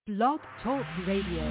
Blog Talk Radio.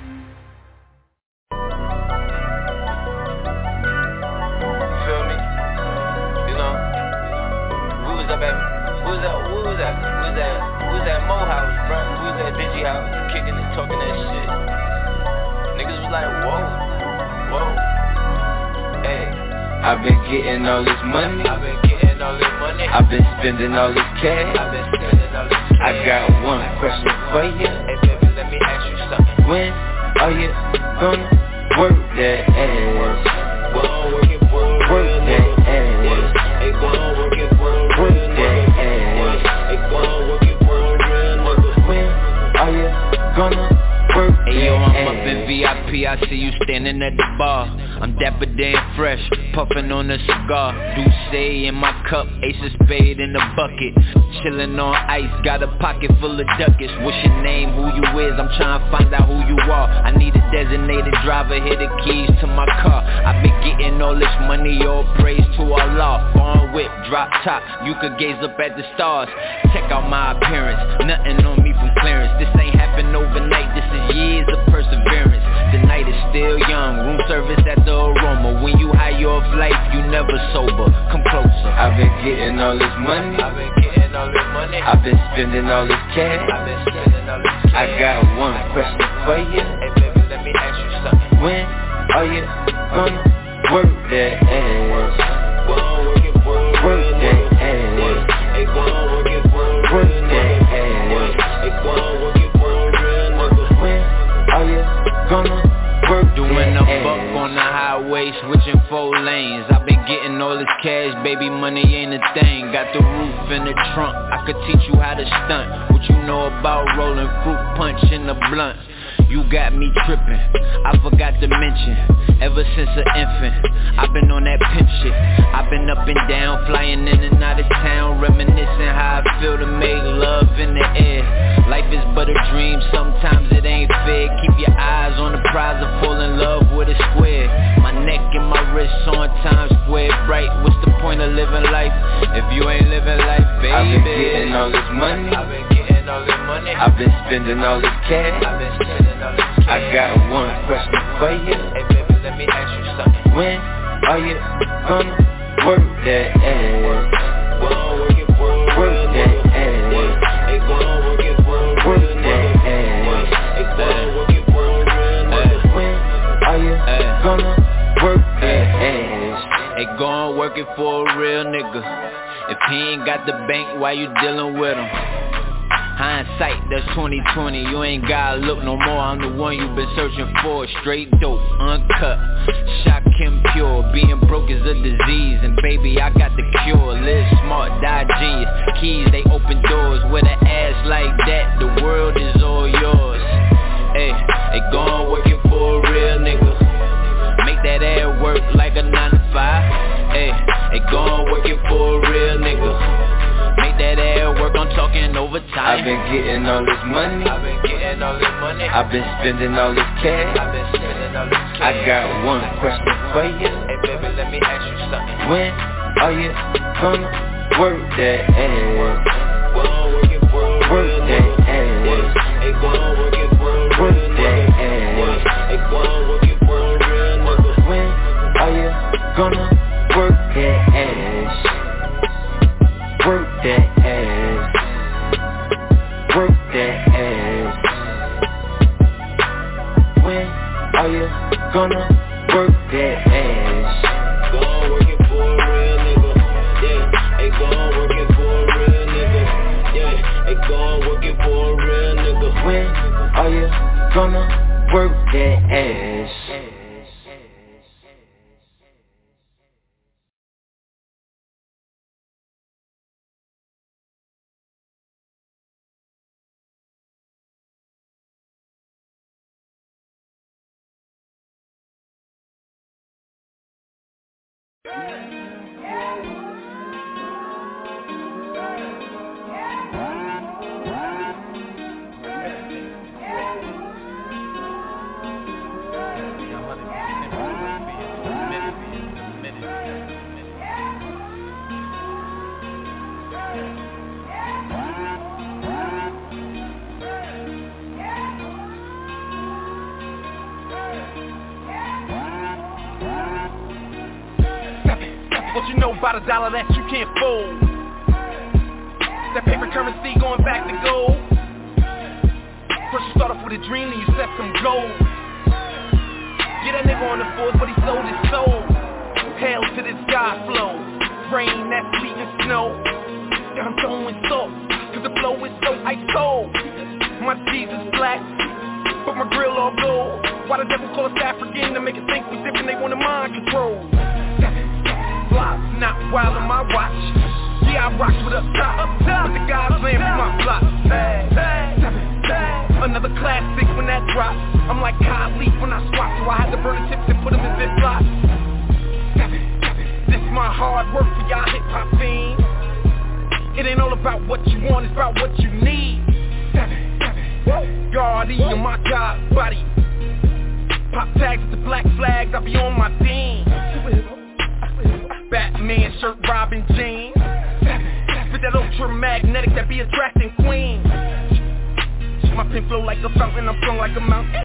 Feel me? You know, we was up at, we was at Mo House, bro. We was at Digi House, kicking it, talking that shit. Niggas was like, whoa, hey. I've been getting all this money, I've been spending all this cash, I got one question for you. Hey baby, let me ask you something. When are you gonna work that ass? Work that ass. Work that ass. When are you gonna work that ass? Hey yo, I'm up in VIP, I see you standing at the bar. I'm dapper damn fresh, puffin' on a cigar. Douce in my cup, ace of spade in the bucket. Chillin' on ice, got a pocket full of ducats. What's your name, who you is, I'm trying to find out who you are. I need a designated driver, here the keys to my car. I've been getting all this money, all praise to Allah. Foreign whip, drop top, you could gaze up at the stars. Check out my appearance, nothing on me from clearance. This ain't happened overnight, this is years of perseverance. The night is still young, room service at the aroma. When you high off life, you never sober. Come closer. I've been getting all this money, I've been spending all this cash, I got one question for you. Hey baby, let me ask you something. When are you gonna work that ass? Work that ass. Work that ass. When are you gonna work doing that a buck ass? on the highway, switching 4 lanes. I've been getting all this cash, baby, money ain't a thing. Got the roof in the trunk, I could teach you how to stunt. What you know about rolling fruit punch in the blunt? You got me tripping, I forgot to mention. Ever since an infant, I've been on that pimp shit. I've been up and down, flying in and out of town, reminiscing how I feel to make love in the air. Life is but a dream, sometimes it ain't fair. Keep your eyes on the prize of fall in love with a square. My neck and my wrists on Times Square bright. What's the point of living life if you ain't living life, baby? I've been getting all this money, I've been spending all this cash, I got one question for you. Hey baby, let me ask you something. When are you gonna work that ass? Work that ass. Work that ass. When are you gonna work that ass? Hey, go on work it for a real nigga. If he ain't got the bank, why you dealing with him? Hindsight, that's 2020. You ain't gotta look no more. I'm the one you've been searching for. Straight dope, uncut, shock him pure. Being broke is a disease, and baby, I got the cure. Live smart, die genius. Keys, they open doors. With an ass like that, the world is all yours. Hey, go on work it for a real nigga. Make that ass work like a 9 to 5. Hey, go on work it for a real nigga. Make that ass work, I'm talking overtime. I've been getting all this money, I've been spending all this cash, I got one question for you. Hey baby, let me ask you something. When are you gonna work that ass? Work that ass. Work that ass. When are you gonna work that ass? Work that ass. Work that ass. When are you gonna work that ass? Go on work it for a real nigga. Yeah, hey, go on work it for a real nigga. Yeah, hey, go on work it for a real nigga. When are you gonna work that ass? What you know about a dollar that you can't fold? That paper currency going back to gold. First you start off with a dream, then you set some goals. Yeah, that nigga on the force, but he sold his soul. Hell to the sky flows. Rain, that sleet and snow. Yeah, I'm throwing salt, cause the flow is so ice cold. My Jesus black, but my grill all gold. Why the devil call us African? To make it think we different, they want to mind control. Block, not wild on my watch. Yeah, I rock with up top, but the guys playing with my block. Another classic when that drops. I'm like Kyle Leaf when I swap, so I had to burn the tips and put them in Ziploc. This my hard work for y'all hip-hop fiends. It ain't all about what you want, it's about what you need. Guardy on my God body. Pop tags with the black flags, I be on my team. Batman shirt, Robin jeans. With that ultra magnetic that be attracting queens. My pen flow like a fountain, I'm flowing like a mountain.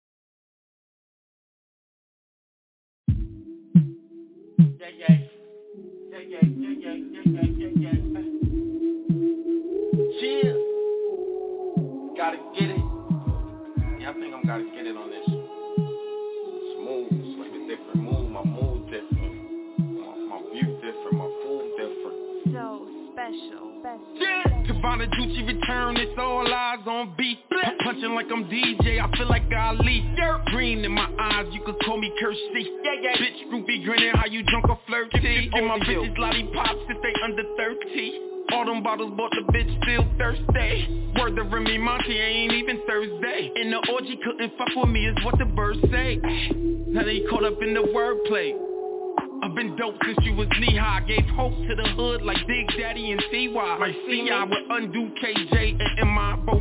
Cheers. Gotta get it. Yeah, I think I'm gotta get it on this. Smooth, it's like a different mood. My mood different. My view different. My food different. So special. Yeah. Cabana Gucci return, it's all eyes on beat. Punching like I'm DJ, I feel like Ali. Green in my eyes, you could call me Kirsty. Bitch, groupie grinning, how you drunk or flirty. Give my bitches lollipops if they under 30. All them bottles bought the bitch still thirsty. Word to Remy Monty, ain't even Thursday. And the orgy couldn't fuck with me is what the birds say. Now they caught up in the wordplay. I've been dope since you was knee-high. Gave hope to the hood like Big Daddy and CY. My CI would undo KJ and MI both.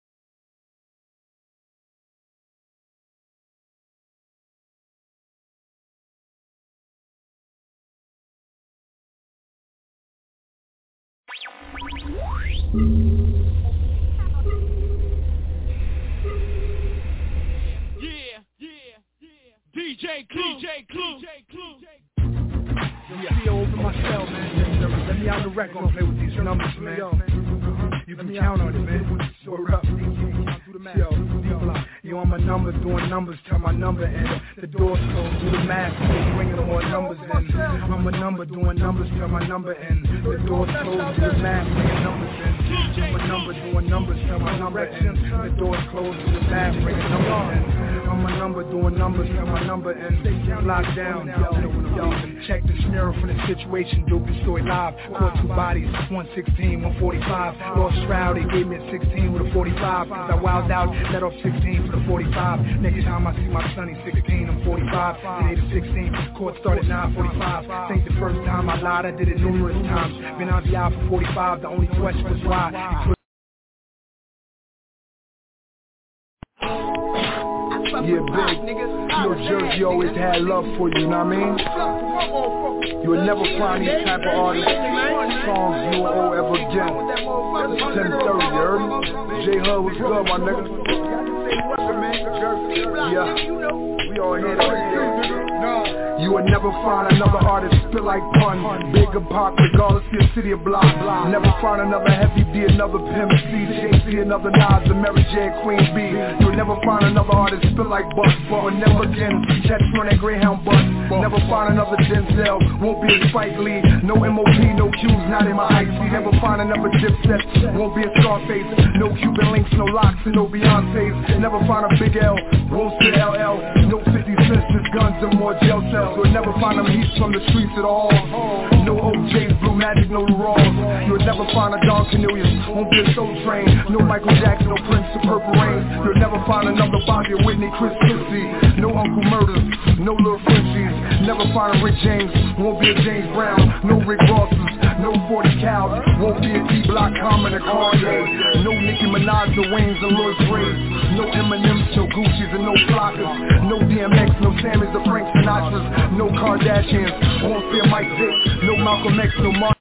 DJ Clue. Yo, open my cell, man. Let me out the record and play with these numbers, man. You can count on it, man. Word up. Yo, I'm a number doing numbers, tell my number and the doors closed, do the math, bringing more numbers in. I'm a number doing numbers, tell my number and the doors closed, do the math, bringing numbers in. I'm a number doing numbers, tell my number and the doors closed, do the math, bringing numbers in. I'm a number doing numbers, tell my number and lock down, yo. Check the scenario from the situation, dopey story live. Caught two bodies, 116, 145. Lost shroud, they gave me a 16 with a 45. Cause I wilded out, let off 16 for the 45. Next time I see my son, he's 16, I'm 45. They the 16, court started 9:45. Ain't the first time I lied, I did it numerous times. Been on the aisle for 45, the only question was why. Yeah, big. Your Jersey always had love for you, know what I mean? You would never find these type of artists, songs you will owe ever again. 10:30, you heard me? J-Hud was good, my nigga. Yeah, we all here today. You would never find another artist spit like Pun, Big and Pac, regardless of your city or block. Never find another Heavy D, another Pimp C, Jay-Z, another Nas, and Mary J, Queen B. You would never find another artist spit like Bus, but never again catch me on that Greyhound bus. Never find another Denzel, won't be a Spike Lee. No MOP, no Q's, not in my IC. Never find another Dipset, won't be a Scarface. No Cuban links, no locks, and no Beyonce's. Never find a Big L, won't sit LL. No 50 cents, just guns and more jail cells. You'll never find them heats from the streets at all. No OJ's, Blue Magic, no Raws. You'll never find a Don Cornelius, won't be a Soul Train. No Michael Jackson, no Prince of Purple Rain. You'll never find another Bobby or Whitney, Chris Christie. No Uncle Murders, no Lil Frenchies. Never find a Rick James, won't be a James Brown. No Rick Rosses, no 40 Cows, won't be a D-Block, Common or Kanye. No Nicki Minaj, no Waynes and Lloyd Braves. No Eminems, no Gucci's and no Flockers. No DMX, no Sammys or Frank Sinatras. No Kardashians, won't see a Mike Dick. No Malcolm X, no Martin.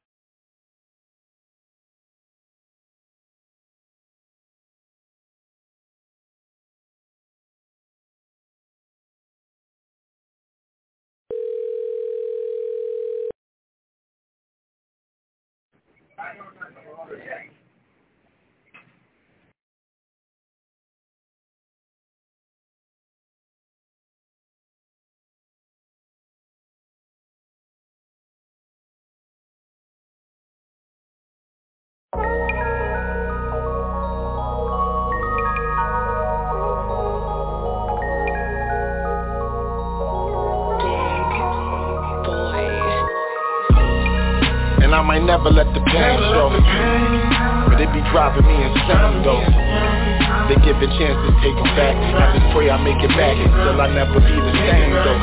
I might never let the pain show, but it be driving me insane though. They give a chance to take them back. I just pray I make it back until I never be the same though.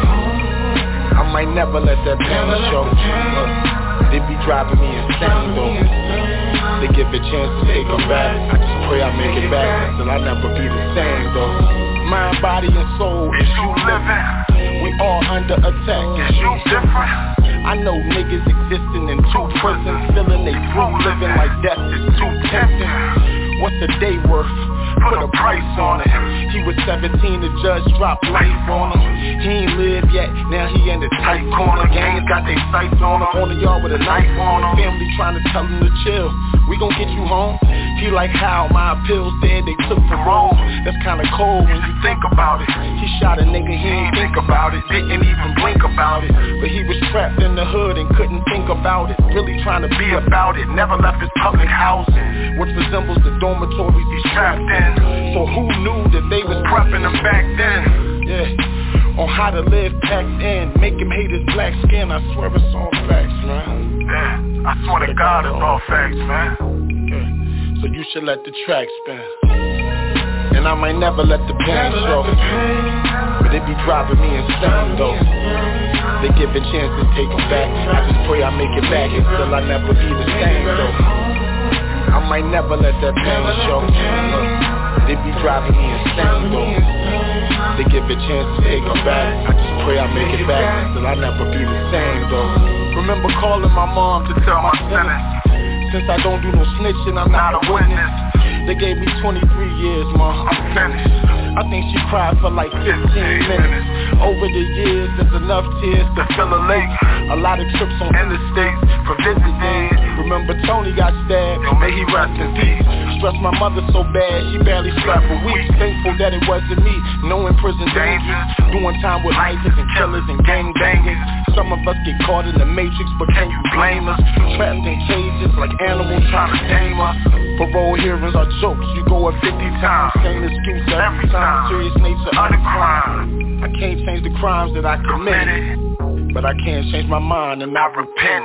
I might never let that pain show, but it be driving me insane though. They give a chance to take them back. I just pray I make it back until I never be the same though. Mind, body, and soul, is you living? We all under attack, is you different? I know niggas existing in 2 prisons, feeling they through, living like death is too tempting. What's a day worth? Put a price on it. He was 17, the judge dropped life on him. He ain't lived yet, now he in the tight corner. Gangs got their sights on him, on the yard with a knife on him. Family trying to tell him to chill, we gon' get you home. He like how my appeals dead, they took parole. That's kinda cold when you think about it. He shot a nigga, he ain't think about it, didn't even blink about it. But he was trapped in the hood and couldn't think about it. Really trying to be about it, never left his public housing, which resembles the dormitories he's trapped in. So who knew that they was prepping him back then? Yeah, on how to live packed in, make him hate his black skin. I swear it's all facts, man. Yeah, I swear to God it's all facts, man. Yeah. So you should let the track spin. And I might never let the pain show, but it be driving me insane though. They give a chance to take them back. I just pray I make it back until I never be the same though. I might never let that pain show, but it be driving me insane though. They give a chance to take them back. I just pray I make it back until I never be the same though. Remember calling my mom to tell my sentence. Since I don't do no snitching, I'm not a witness. They gave me 23 years, ma, I'm finished. I think she cried for like 15 minutes. Over the years, there's enough tears to fill a lake. A lot of trips on interstates for visit days. Remember Tony got stabbed, may he rest in peace. Stressed my mother so bad, she barely slept for weeks. Thankful that it wasn't me, knowing prison dangers. Doing time with lifers and killers and gang bangers. Some of us get caught in the matrix, but can you blame us? Trapped in cages like animals trying to tame us. Parole hearings are jokes, you go up 50 times. Same excuse every time, serious nature of the crime. I can't change the crimes that I committed, but I can change my mind and I repent.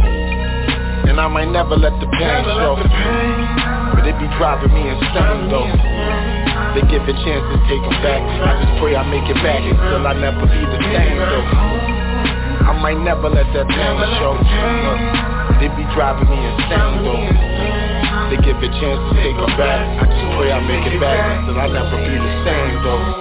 And I might never let the pain show, but it be driving me insane though. They give a chance to take them back. I just pray I make it back until I never be the same though. I might never let that pain show, but it be driving me insane though. They give a chance to take them back. I just pray I make it back until I never be the same though.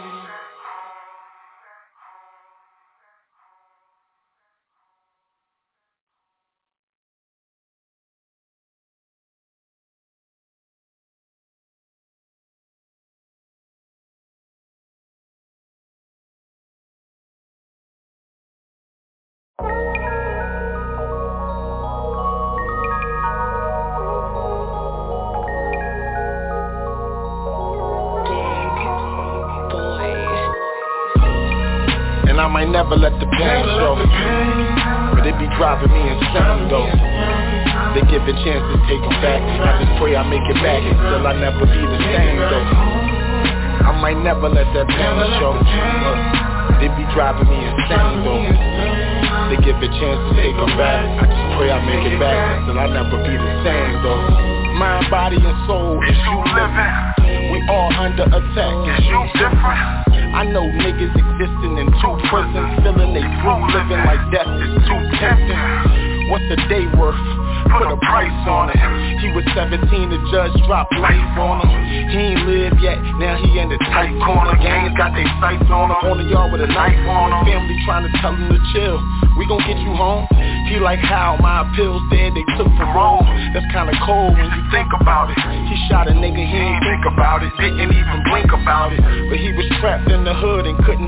I might never let the pain show, but it be driving me insane though. They give a chance to take them back. I just pray I make it back until I never be the same though. I might never let that pain show, but it be driving me insane though. They give a chance to take them back. I just pray I make it back until I never be the same though. Mind, body, and soul, is you living? We all under attack, is you different? I know niggas existing in 2 prisons, feeling they through, living like death is too tempting. What's a day worth? Put a price on it. He was 17, the judge dropped life on him. He ain't lived yet, now he in the tight corner. Gangs got their sights on him, on the yard with a knife on him. Family trying to tell him to chill, we gon' get you home. He like how my appeals dead, they took parole. That's kinda cold when you think about it. He shot a nigga, he ain't think about it, didn't even blink about it. But he was trapped in the hood and couldn't think about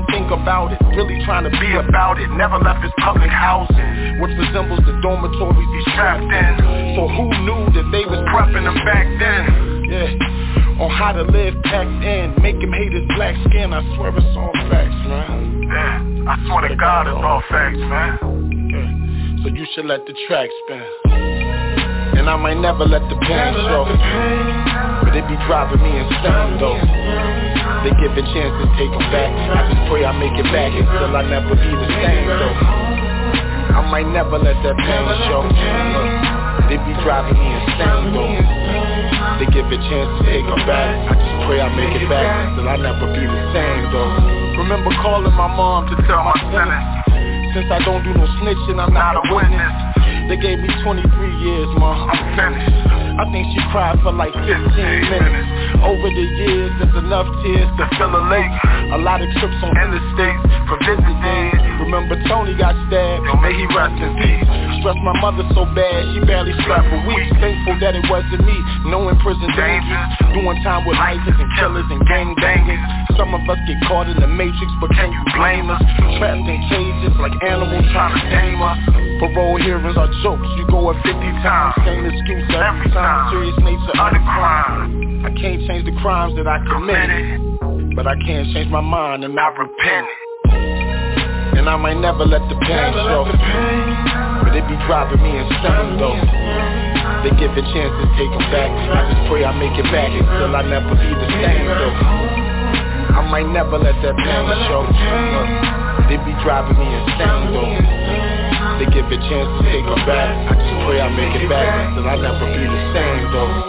about it, really trying to be about it. Never left his public housing, which resembles the dormitories he's trapped in. So who knew that they was prepping him back then? Yeah, on how to live packed in, make him hate his black skin. I swear it's all facts, man. Yeah, I swear to God it's all facts, man. Yeah, so you should let the track spin. And I might never let the pain show, but it be driving me insane though. They give a chance to take them back. I just pray I make it back until I never be the same though. I might never let that pain show, but it be driving me insane though. They give a chance to take them back. I just pray I make it back until I never be the same though. Remember calling my mom to tell my sentence. Since I don't do no snitching, I'm not a witness. They gave me 23 years, ma, I'm finished. I think she cried for like 15 minutes. Over the years, there's enough tears to fill a lake. A lot of trips on interstates for visiting. Remember Tony got stabbed, may he rest in peace. Stressed my mother so bad, she barely slept for weeks. Thankful that it wasn't me, knowing prison dangers. Doing time with lifers and killers and gang bangers. Some of us get caught in the matrix, but can you blame us? Trapped in cages like animals trying to tame us. Parole hearings are jokes, you go up 50 times. Same excuse every time, serious nature of the crime. I can't change the crimes that I committed, but I can change my mind and I repent. And I might never let the pain show, but it be driving me insane though. They give a chance to take them back. I just pray I make it back until I never be the same though. I might never let that pain show, but it be driving me insane though. They give a chance to take them back. I just pray I make it back until I never be the same though.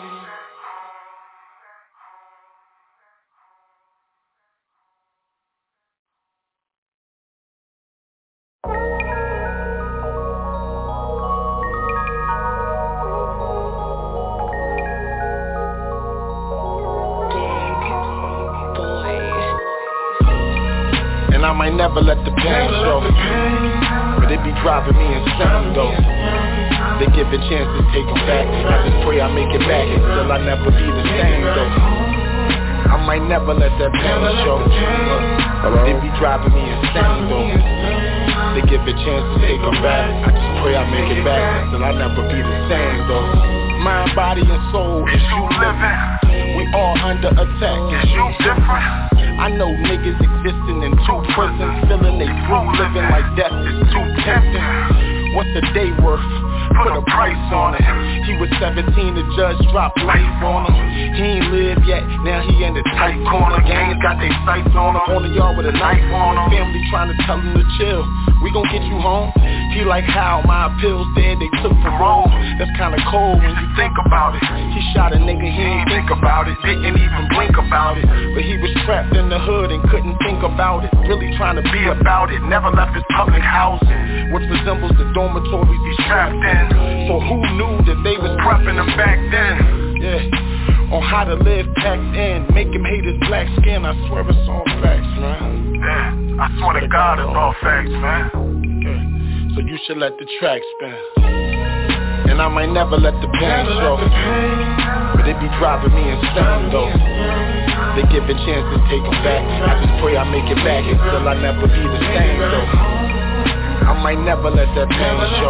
And I might never let the pain show, but it be driving me insane though. They give a chance to take them back. I just pray I make it back until I never be the same though. I might never let that pain show, but it be driving me insane though. They give a chance to take them back. I just pray I make it back until I never be the same though. Mind, body, and soul, is you living? We all under attack, is you different? I know niggas existing in 2 prisons, feeling they through, living like death is too tempting. What's a day worth? Put a price on it. He was 17, the judge dropped life on him. He ain't lived yet, now he in the tight corner. Gangs got their sights on him, on the yard with a knife on him. Family trying to tell him to chill, we gon' get you home. He like how my appeals dead, they took parole. That's kinda cold when you think about it. He shot a nigga, he ain't think about it, didn't even blink about it. But he was trapped in the hood and couldn't think about it, really trying to be about it. Never left his public housing, which resembles the dormitories he's trapped in. So who knew that they was prepping him back then? Yeah, on how to live packed in, make him hate his black skin. I swear it's all facts, man. Yeah, I swear to God it's all facts, man. Yeah, so you should let the track spin. And I might never let the pain show, but it be driving me insane though. They give a chance to take them back. I just pray I make it back until I never be the same though. I might never let that pain show,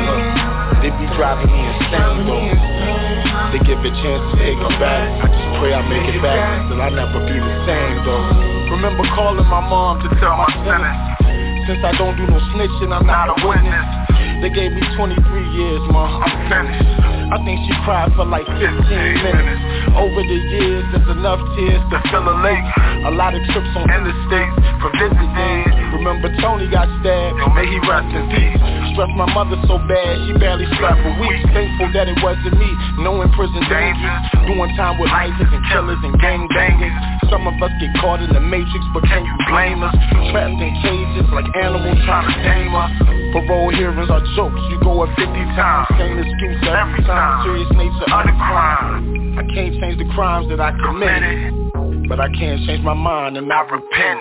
but it be driving me insane though. They give a chance to take them back. I just pray I make it back until I never be the same though. Remember calling my mom to tell my sentence. Since I don't do no snitching, I'm not a witness. They gave me 23 years, ma, I'm finished. I think she cried for like 15 minutes. Over the years, there's enough tears to fill a lake. A lot of trips on interstates for visiting. Remember Tony got stabbed, may he rest in peace. Stressed my mother so bad, she barely slept for weeks. Thankful that it wasn't me, knowing prison dangers. Doing time with lifers and killers and gang bangers. Some of us get caught in the matrix, but can you blame us? Trapped in cages like animals trying to tame us. Parole hearings are jokes, you go up 50 times. Same excuse every time, serious nature of the crime. I can't change the crimes that I committed, but I can change my mind and I repent.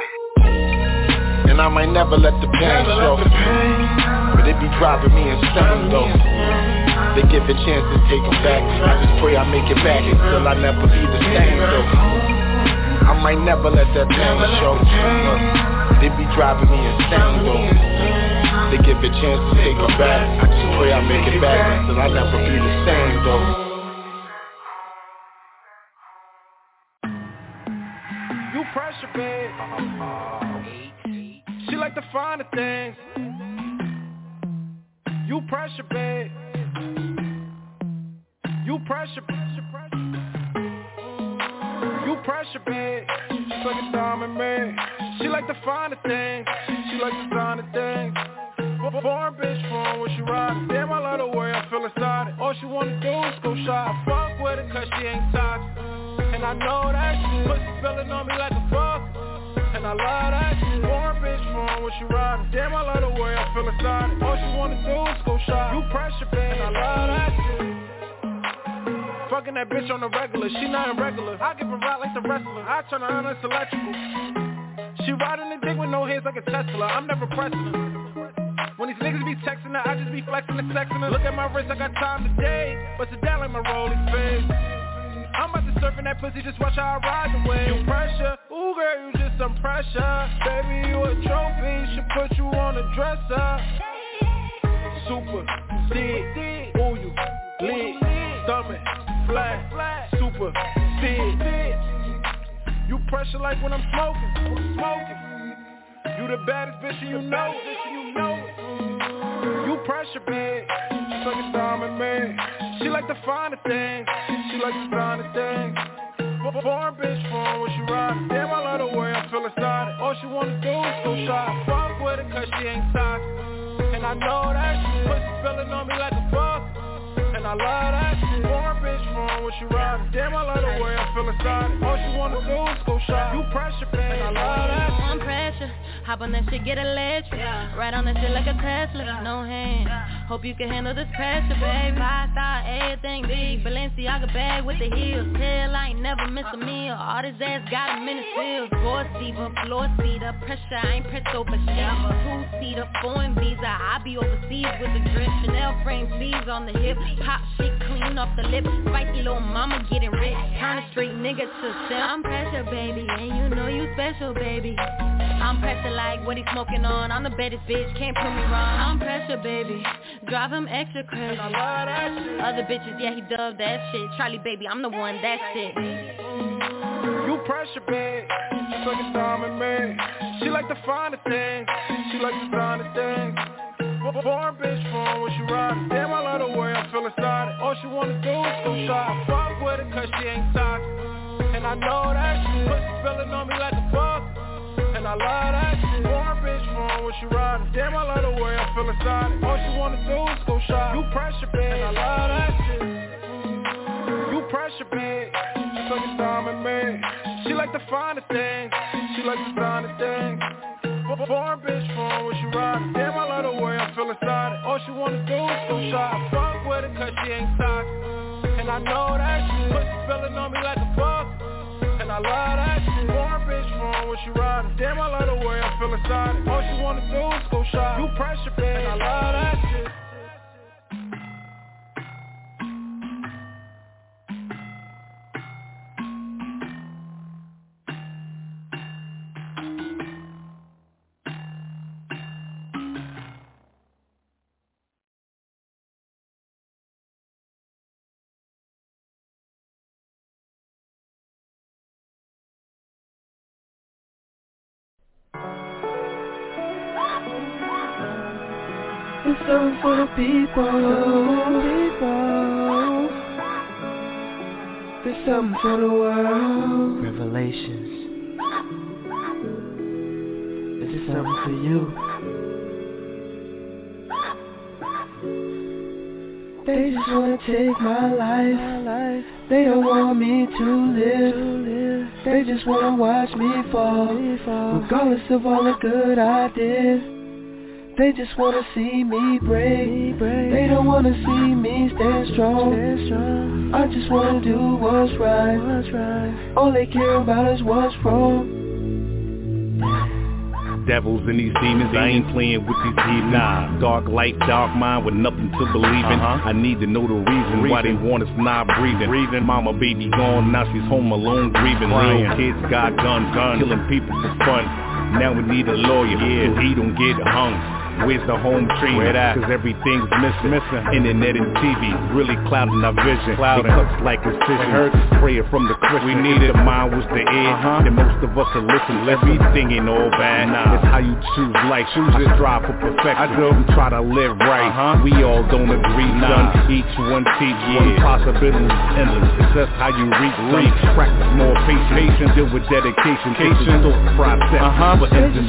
And I might never let the pain show, but it be driving me insane though. They give a chance to take them back. I just pray I make it back until I never be the same though. I might never let that pain show, but they be driving me insane though. They give a chance to take them back. I just pray I make it back, till I never be the same though. You pressure, babe. She like the finer things. You pressure, babe. You pressure, you pressure, babe. She's like a diamond, man. She like the finer things. She like the finer things. Foreign bitch phone when she ride. Damn, I love the way I feel inside it. All she wanna do is go shop. Fuck with her cause she ain't toxic. And I know that shit. Pussy spilling on me like a fuck. And I love that shit. Foreign bitch phone when she ride. Damn, I love the way I feel inside it. All she wanna do is go shop. You pressure, babe. And I love that shit. Fucking that bitch on the regular, she not irregular. I give her right like the wrestler, I turn her on, it's electrical. She riding the dick with no hands like a Tesla, I'm never pressing her. When these niggas be texting her, I just be flexing and sexing her. Look at my wrist, I got time today, but today like my Rollie face. I'm about to surf in that pussy, just watch how I ride the wave. You pressure, ooh girl, you just some pressure. Baby, you a trophy, should put you on a dresser. Super, D, ooh you, lit, stomach. Flat, super, big. You pressure like when I'm smoking. You the baddest bitch and you know it. You pressure, babe. She's like a diamond, man. She like the finer things. She like the finer things. Foreign bitch phone when she ride. Damn, I love the way I feel inside it. All she wanna do is go shop. Fuck with her cause she ain't toxic. And I know that shit. Pussy spilling on me like a fuck. And I love that shit. Foreign bitch phone when she ride. Damn, I love the way I feel inside it. All she wanna do is go shop. You pressure, babe. And I love that shit. I'm pressure. Hop on that shit, get electric. Ride on that shit like a Tesla. No hand. Hope you can handle this pressure, baby. 5-star, everything big. Balenciaga bag with the heels. Tail, I ain't never miss a meal. All this ass got a minute still. Sports diva, floor seater. Pressure, I ain't pressed over shit. 2-seater, foreign visa. I be overseas with the drip. Chanel frame sleeves on the hip. Pop shit clean off the lip. Spicy little mama getting rich. Turn a straight nigga to simp. I'm pressure, baby, and you know you special, baby. I'm pressure like what he smoking on. I'm the baddest bitch, can't prove me wrong. I'm pressure, baby. Drive him extra crazy. I love that shit. Other bitches, yeah, he dub that shit. Charlie, baby, I'm the one, that's it. You pressure, babe. She's like a diamond, man. She like the finer things. She like the finer things. Foreign bitch phone when she ride. Damn, I love the way I feel inside it. All she wanna do is go shop. Fuck with her cause she ain't toxic. And I know that shit. Pussy spilling on me like a fuck. And I love that shit. Foreign bitch phone when she ride. Damn, I love the way I feel inside it. All she wanna do is go shop. You pressure, babe. And I love that shit. You pressure, babe. She's like a diamond, man. She like the finer things. She like the finer things. Foreign bitch phone when she ride. Damn, I love the way I feel inside it. All she wanna do is go shop. Fuck with her cause she ain't toxic. And I know that shit. Pussy spilling on me like a fuck. And I love that shit. Foreign bitch phone when she ride. Damn, I love the way I feel inside it. All she wanna do is go shop. You pressure, babe. And I love that shit. It's something for the people. It's something for the world. Revelations. This is something for you. They just wanna take my life. They don't want me to live. They just wanna watch me fall. Regardless of all the good I did. They just wanna see me break. They don't wanna see me stand strong. I just wanna do what's right. All they care about is what's wrong. Devils and these demons, I ain't playing with these heathens. Nah. Dark light, dark mind with nothing to believe in. I need to know the reason why they want us not breathing. Mama, baby gone, now she's home alone grieving. Little kids got guns, killing people for fun. Now we need a lawyer, so he don't get hung. Where's the home team? Cause everything's missing. Internet and TV really clouding our vision. It cuts like incision. Prayer from the Christian. We need it. The mind was the ear. Then most of us are listening. Everything ain't all bad. It's how you choose life. I strive for perfection. I do. Try to live right. We all don't agree. Son. Each one teach one. Possibilities endless. It's just how you reach. Practice more patience. Deal with dedication. Patience. Still process for instant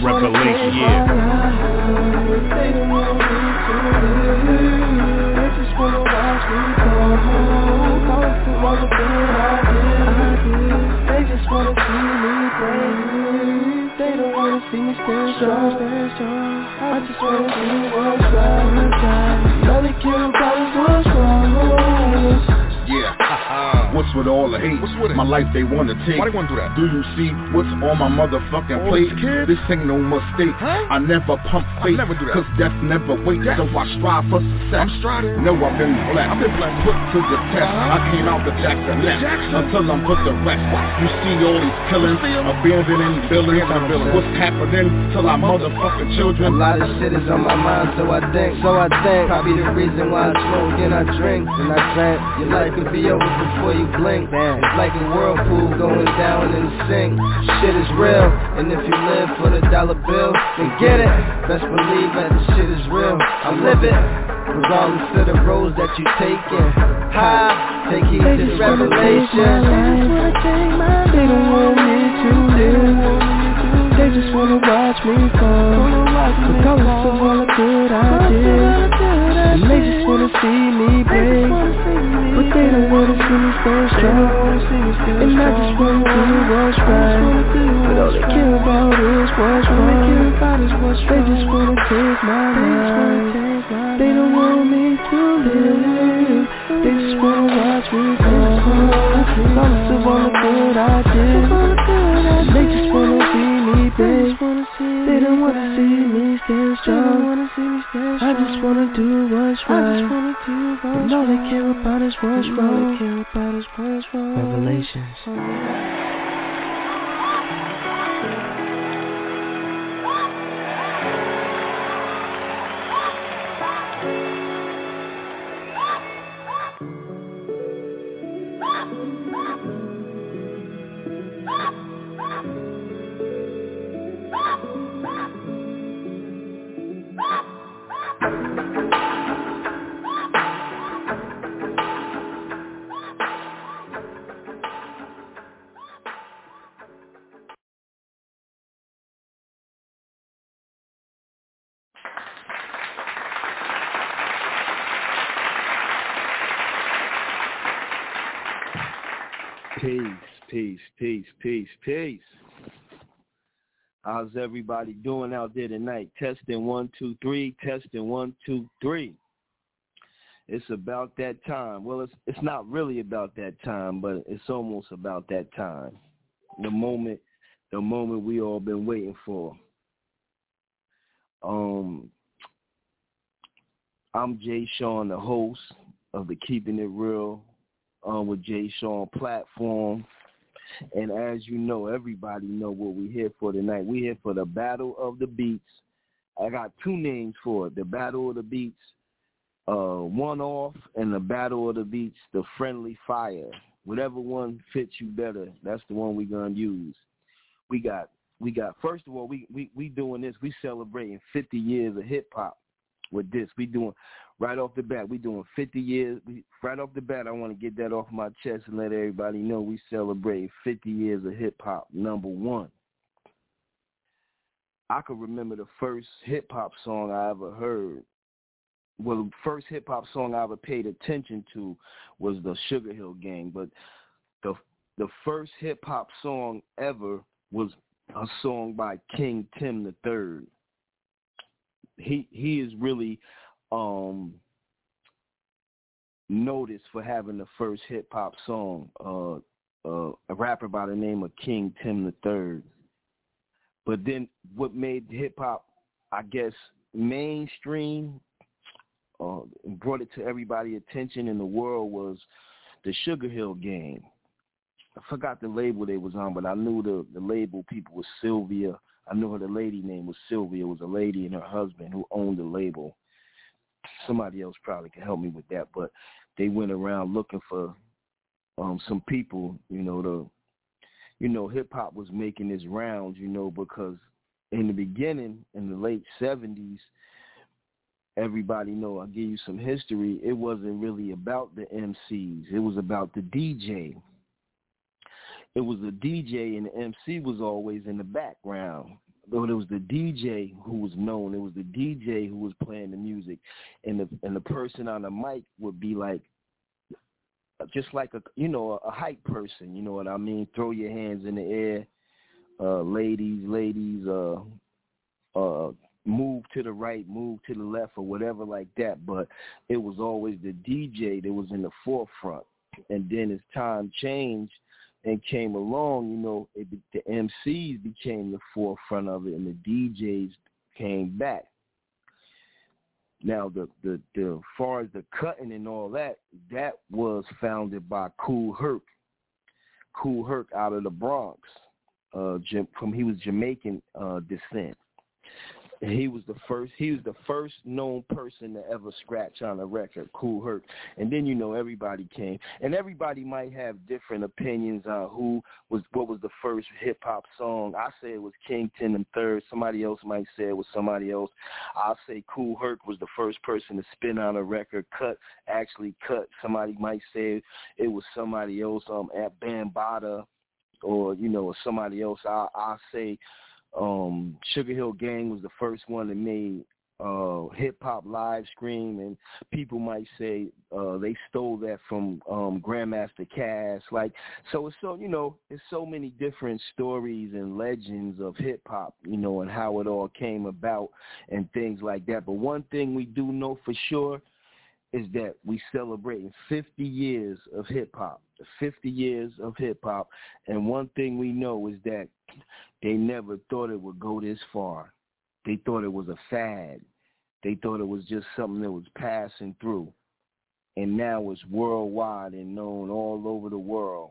revelation. They don't want me to live. They just wanna watch me fall. Going through all the good I did. They just wanna see me break. They don't wanna see me stand strong. I just wanna do what's right. All they care about is what's wrong. Yeah, what's with all the hate? My life they wanna take. Why they wanna do that? Do you see what's on my motherfucking plate? This ain't no mistake. I never pump fake, cause death never waits. So I strive for success. No, I've been blessed. Put to the test. I came out the Jackson until I'm put to rest. You see all these killings, abandoning buildings. What's happening to our motherfucking children? A lot of shit is on my mind, so I think. Probably the reason why I smoke and I drink. And I think your life could be over before you blink. It's like a whirlpool going down in the sink. Shit is real, and if you live for the dollar bill, then get it. Best believe that the shit is real. I live it, regardless of the roads that you taking. Take heed to the revelation. They don't want me to live. They just wanna watch me fall. Regardless of all the good I did. And they just wanna see me break. But they don't wanna see me stand strong. And I just wanna do what's right. But all they care about is what's wrong. They just wanna take my life. They don't want me to live. They just wanna watch me fall. Regardless of all the good I did. They just wanna see me break. They don't wanna see me stand strong. I just wanna do what's right. And all they care about is what's wrong. Revelations. Peace. How's everybody doing out there tonight? Testing 1 2 3. Testing 1 2 3. It's about that time. Well, it's not really about that time, but it's almost about that time. The moment we all been waiting for. I'm Jay Sean, the host of the Keeping It Real with Jay Sean platform. And as you know, everybody know what we're here for tonight. We're here for the Battle of the Beats. I got two names for it. The Battle of the Beats one-off and the Battle of the Beats, the Friendly Fire. Whatever one fits you better, that's the one we're going to use. We got. First of all, we doing this. We celebrating 50 years of hip-hop with this. We doing, right off the bat, we doing 50 years. Right off the bat, I want to get that off my chest and let everybody know we celebrate 50 years of hip-hop, number one. I can remember the first hip-hop song I ever heard. Well, the first hip-hop song I ever paid attention to was the Sugar Hill Gang, but the first hip-hop song ever was a song by King Tim III. He is really noticed for having the first hip-hop song, a rapper by the name of King Tim III. But then what made hip-hop, I guess, mainstream, brought it to everybody's attention in the world was the Sugar Hill Gang. I forgot the label they was on, but I knew the label people was Sylvia. I know the lady name was Sylvia. It was a lady and her husband who owned the label. Somebody else probably can help me with that, but they went around looking for some people, hip hop was making its rounds, because in the beginning, in the late 70s, everybody know, I'll give you some history, it wasn't really about the MCs. It was about the DJ. It was the DJ, and the MC was always in the background. Though it was the DJ who was known. It was the DJ who was playing the music. And the person on the mic would be like, just like a hype person, you know what I mean? Throw your hands in the air, ladies, move to the right, move to the left, or whatever like that. But it was always the DJ that was in the forefront. And then as time changed and came along, the MCs became the forefront of it, and the DJs came back. Now, the far as the cutting and all that was founded by Kool Herc. Kool Herc out of the Bronx. He was Jamaican descent. And he was the first known person to ever scratch on a record, Kool Herc. And then everybody came, and everybody might have different opinions on what was the first hip hop song. I say it was King Ten and Third. Somebody else might say it was somebody else. I'll say Kool Herc was the first person to spin on a record, actually cut. Somebody might say it was somebody else, at Bambaataa, or somebody else. I'll say Sugar Hill Gang was the first one that made hip-hop live stream, and people might say they stole that from Grandmaster Caz. It's so many different stories and legends of hip-hop, and how it all came about and things like that. But one thing we do know for sure is that we celebrating 50 years of hip-hop, 50 years of hip-hop, and one thing we know is that they never thought it would go this far. They thought it was a fad. They thought it was just something that was passing through, and now it's worldwide and known all over the world,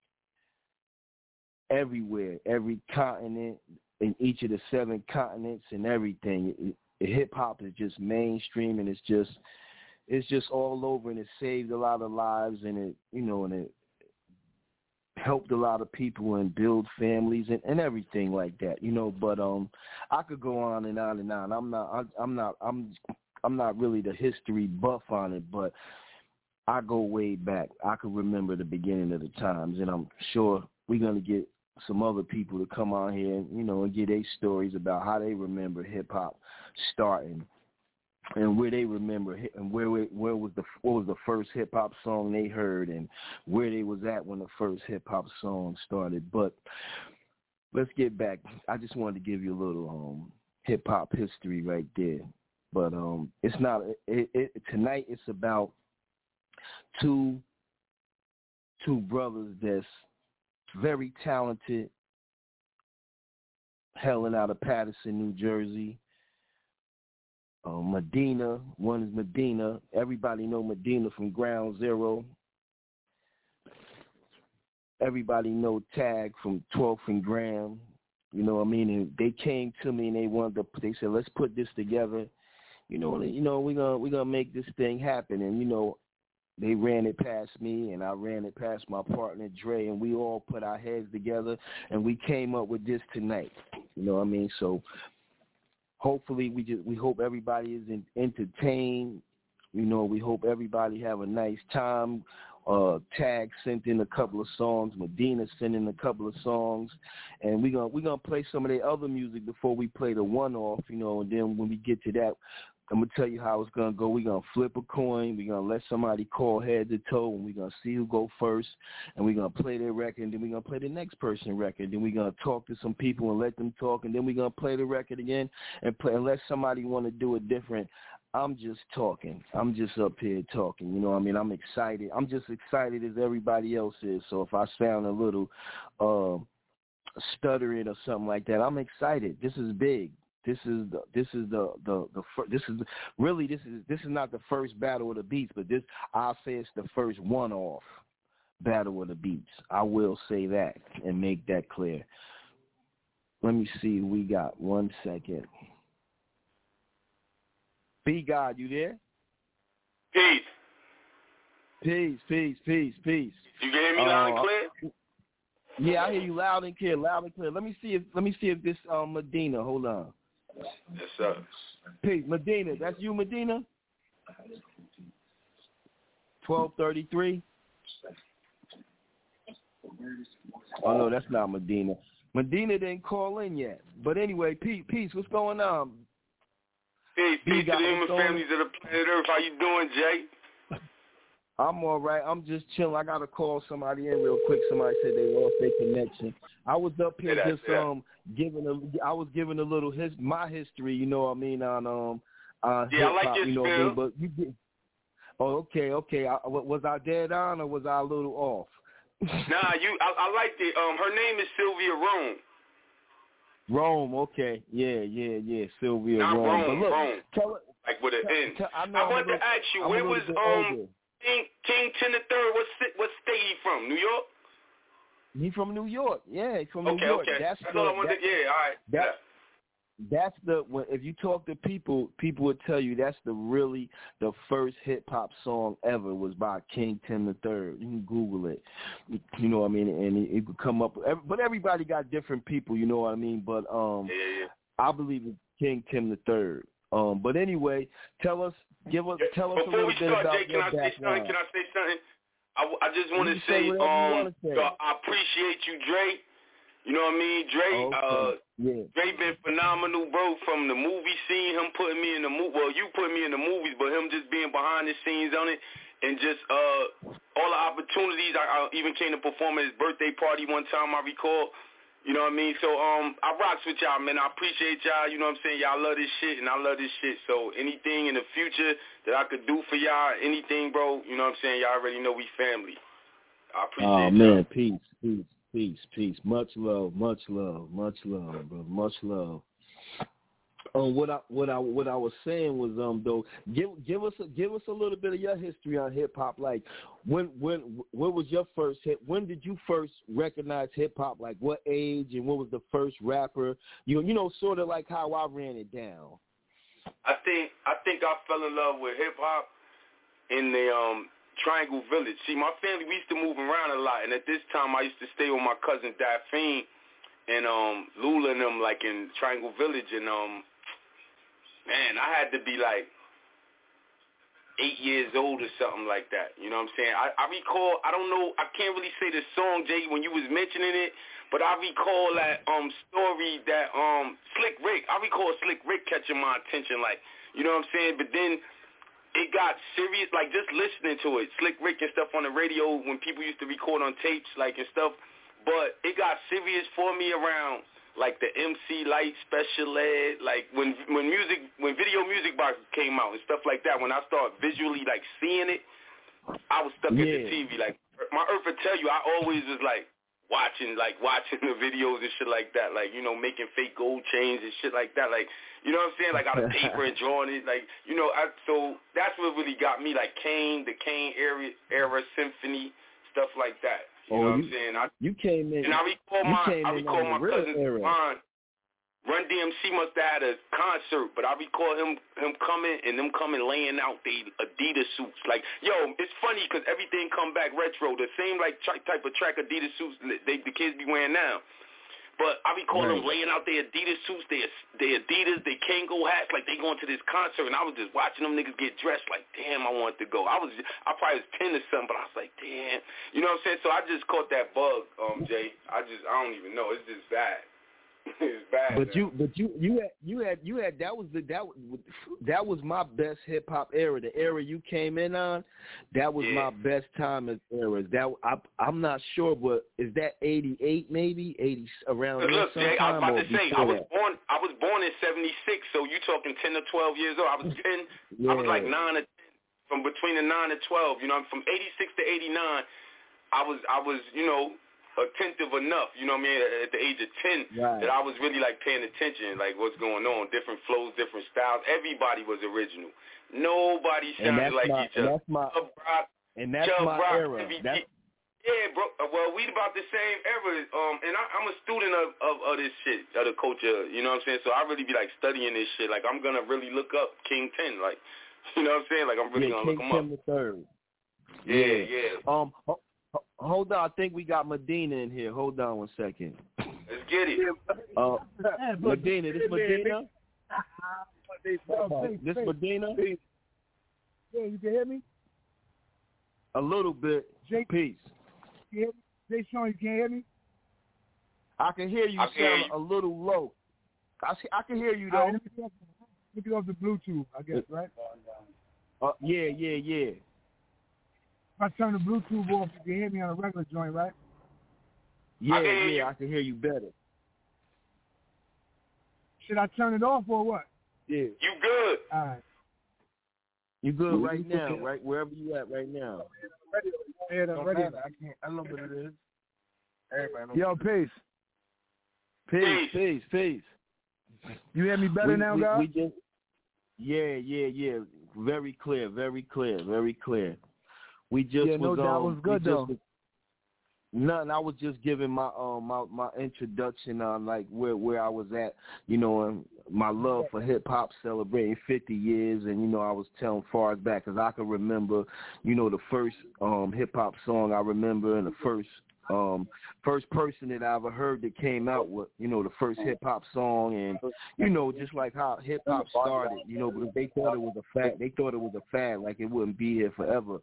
everywhere, every continent, in each of the 7 continents and everything. Hip-hop is just mainstream, and it's just all over, and it saved a lot of lives, and it helped a lot of people and build families and everything like that, But I could go on and on and on. I'm not really the history buff on it, but I go way back. I could remember the beginning of the times, and I'm sure we're gonna get some other people to come on here and and get their stories about how they remember hip hop starting, and where they remember and what was the first hip hop song they heard, and where they was at when the first hip hop song started. But let's get back. I just wanted to give you a little hip hop history right there. But it's not tonight. It's about two brothers that's very talented, hailing out of Paterson, New Jersey. Medina, one is Medina. Everybody know Medina from Ground Zero. Everybody know Tag from 12th and Graham. And they came to me and they said, let's put this together. We're gonna make this thing happen. And they ran it past me, and I ran it past my partner Dre, and we all put our heads together, and we came up with this tonight. So hopefully we hope everybody is entertained. We hope everybody have a nice time. Tag sent in a couple of songs. Medina sent in a couple of songs, and we're gonna play some of their other music before we play the one-off. And then when we get to that, I'm going to tell you how it's going to go. We're going to flip a coin. We're going to let somebody call head to toe, and we're going to see who go first, and we're going to play their record, and then we're going to play the next person's record. Then we're going to talk to some people and let them talk, and then we're going to play the record again and play. Unless somebody want to do it different, I'm just talking. I'm just up here talking. I'm excited. I'm just excited as everybody else is. So if I sound a little stuttering or something like that, I'm excited. This is big. This is not the first Battle of the Beats, but I'll say it's the first one-off Battle of the Beats. I will say that and make that clear. Let me see who we got. 1 second. B God, you there? Peace. Peace. You can hear me loud and clear? Yeah, I hear you loud and clear. Let me see if this Medina. Hold on. Yes, sir. Peace, Medina. That's you, Medina? 1233. Oh no, that's not Medina. Medina didn't call in yet. But anyway, peace. What's going on? Peace to the human families of the planet Earth. How you doing, Jay? I'm all right. I'm just chilling. I gotta call somebody in real quick. Somebody said they lost their connection. I was up here giving a little my history. You know what I mean on I hip-hop, like your you know spill. what I mean? But you did. Oh, okay. Was I dead on or was I a little off? Nah, I liked it. Her name is Sylvia Rome. Rome, okay. Yeah. Sylvia Not Rome. But look, Rome. Tell it. Like with an N. I wanted wanted to ask you, where was King 10 III? What state he from? New York? He from New York. Yeah, he's from New York. Okay. That's all I wanted. Yeah, all right. That's if you talk to people would tell you that's the first hip hop song ever was by King 10 III. You can Google it. You know what I mean? And it could come up. But everybody got different people. You know what I mean? But I believe it's King 10 III. But anyway, tell us a little bit about your background. Can I say something? I just want to say, I appreciate you, Dre. You know what I mean? Dre been phenomenal, bro, from the movie scene, him putting me in the movie. Well, you put me in the movies, but him just being behind the scenes on it, and just all the opportunities. I even came to perform at his birthday party one time, I recall. You know what I mean? So I rocks with y'all, man. I appreciate y'all. You know what I'm saying? Y'all love this shit, and I love this shit. So anything in the future that I could do for y'all, anything, bro, you know what I'm saying? Y'all already know we family. I appreciate y'all. Man, peace. Much love, bro. Much love. What I was saying was though, give us a little bit of your history on hip hop. Like when was your first hit? When did you first recognize hip hop? Like what age and what was the first rapper? You know, sort of like how I ran it down. I think I fell in love with hip hop in the Triangle Village. See, my family, we used to move around a lot, and at this time I used to stay with my cousin Daphne and Lula and them, like in Triangle Village, and man, I had to be like 8 years old or something like that. You know what I'm saying? I recall, I don't know, I can't really say the song, Jay, when you was mentioning it, but I recall that story that Slick Rick, I recall Slick Rick catching my attention, like, you know what I'm saying? But then it got serious, like just listening to it, Slick Rick and stuff on the radio when people used to record on tapes, like, and stuff. But it got serious for me around like the MC Light, Special Ed, like when Video Music Box came out and stuff like that. When I started visually like seeing it, I was stuck at the TV. Like my Earth would tell you, I always was like watching the videos and shit like that. Like, you know, making fake gold chains and shit like that. Like, you know what I'm saying? Like out of paper and drawing it. Like, you know, so that's what really got me. Like the Kane era symphony, stuff like that. You know what I'm saying? You came in. And I recall my cousin Ron. Run DMC must have had a concert, but I recall him coming and them coming laying out the Adidas suits. Like, yo, it's funny because everything come back retro. The same like type of track Adidas suits the kids be wearing now. But I recall them laying out their Adidas suits, their Adidas, their Kango hats, like they going to this concert, and I was just watching them niggas get dressed. Like, damn, I wanted to go. I probably was 10 or something, but I was like, damn, you know what I'm saying? So I just caught that bug, Jay. I don't even know. It's just bad. It's bad. But you had that was my best hip hop era. The era you came in on, that was my best time as era. That I'm not sure, but is that 88 maybe 80 around? Look, Jay, I was about to say I was born in 76, so you talking 10 or 12 years old. I was 10. I was like 9 or 10, from between the 9 and 12. You know, from 86 to 89, I was you know, attentive enough, you know what I mean, at the age of 10, that I was really like paying attention, like what's going on, different flows, different styles. Everybody was original. Nobody sounded like each other. That's my era. Yeah, bro. Well, we about the same era. And I'm a student of this shit, of the culture. You know what I'm saying? So I really be like studying this shit. Like I'm gonna really look up King 10. Like, you know what I'm saying? Like I'm really gonna look him up. King 10 the third. Yeah. Hold on. I think we got Medina in here. Hold on 1 second. Let's get it. Medina. This Medina. This Medina. Yeah, you can hear me? A little bit. Peace. Jay Sean, you can't hear me? I can hear you sound a little low. I can hear you, though. Let me get off the Bluetooth, I guess, right? Yeah. If I turn the Bluetooth off, you can hear me on a regular joint, right? Yeah, I can hear you better. Should I turn it off or what? Yeah. You good. All right. You good right now, right? Wherever you at right now. Yeah, I'm ready. I know what it is. Everybody knows. Yo, peace. Peace. You hear me better now, guys? Yeah. Very clear. We just no doubt was good though. Nothing. I was just giving my my introduction on like where I was at, you know, and my love for hip hop celebrating 50 years, and you know I was telling far as back as I can remember, you know, the first hip hop song I remember, and the first person that I ever heard that came out with, you know, the first hip hop song, and you know, just like how hip hop started, you know, because they thought it was a fad, like it wouldn't be here forever.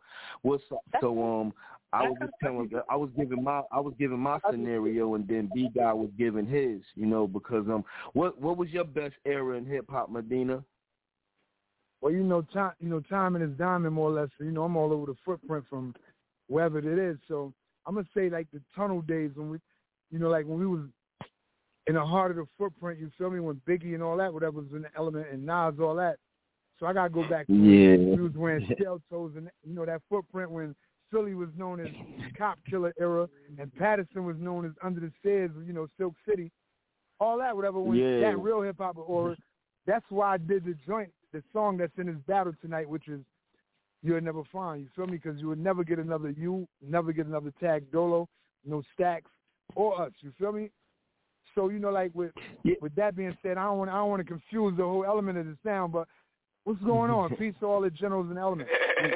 I was giving my scenario, and then B Guy was giving his, you know, because what was your best era in hip hop, Medina? Well, time and his diamond, more or less. You know, I'm all over the footprint from wherever it is. So I'm gonna say like the tunnel days when we, you know, like when we was in the heart of the footprint. You feel me? When Biggie and all that, whatever was in the element, and Nas, all that. So I gotta go back to when we was wearing shell toes, and you know that footprint when Philly was known as Cop Killer era, and Patterson was known as Under the Stairs, you know, Silk City, all that, whatever. When that real hip hop aura, that's why I did the song that's in his battle tonight, which is You'll Never Find. You feel me? Because you would never get another never get another Tag Dolo, no Stacks, or us. You feel me? So you know, like with that being said, I don't want to confuse the whole element of the sound, but what's going on? Peace to all the generals and elements.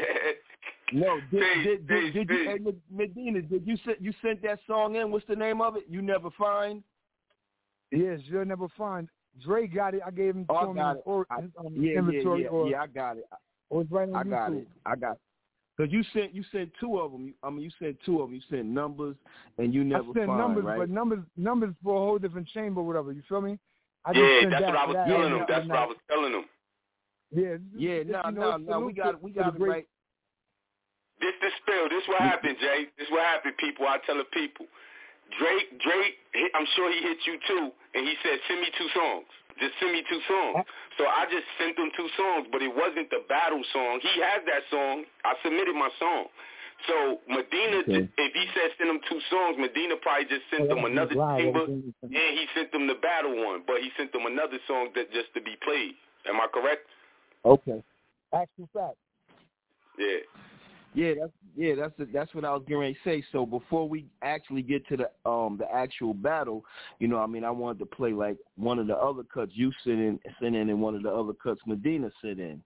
No, did you, Medina, did you sent that song in? What's the name of it? You Never Find? Yes, You'll Never Find. Dre got it. I gave him his inventory. Yeah, I got it. It's right on YouTube. I got it. Because you sent two of them. You sent two of them. You sent Numbers and You Never Find, numbers, right? But numbers for a whole different chamber, whatever. You feel me? That's what I was telling them. Yeah. No. We got it right. This the spill. This what happened, Jay. This what happened, people. I tell the people. Drake, I'm sure he hit you too, and he said, send me 2 songs. Just send me 2 songs. So I just sent him 2 songs, but it wasn't the battle song. He has that song. I submitted my song. So Medina, if he said send him 2 songs, Medina probably just sent him another chamber, and he sent them the battle one, but he sent them another song that just to be played. Am I correct? Okay. Actual fact. Yeah. That's what I was getting ready to say. So before we actually get to the actual battle, you know, I mean, I wanted to play like one of the other cuts you sent in, and one of the other cuts Medina sent in.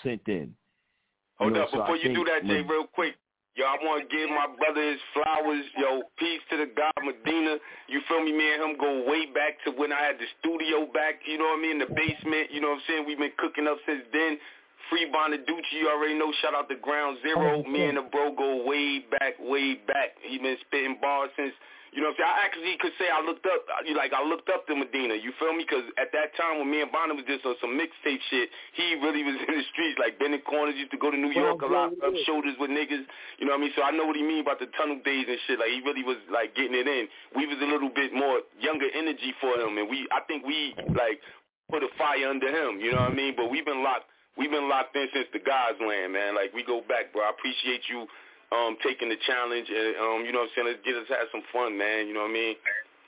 Hold up, before you do that, Jay, real quick. Yo, I want to give my brother his flowers. Yo, peace to the God Medina. You feel me? Me and him go way back to when I had the studio back, you know what I mean, in the basement. You know what I'm saying? We've been cooking up since then. Free Bonaducci, you already know. Shout out to Ground Zero. Me and the bro go way back. He been spitting bars since, you know what I'm saying? I actually could say I looked up to Medina. You feel me? Because at that time when me and Bonner was just on some mixtape shit, he really was in the streets. Like Bennett Corners, used to go to New York a lot, rub shoulders with niggas. You know what I mean? So I know what he mean about the tunnel days and shit. Like he really was like getting it in. We was a little bit more younger energy for him, and I think we like put a fire under him. You know what I mean? But we've been locked in since the God's land, man. Like, we go back, bro. I appreciate you taking the challenge, and, you know what I'm saying, let's have some fun, man. You know what I mean?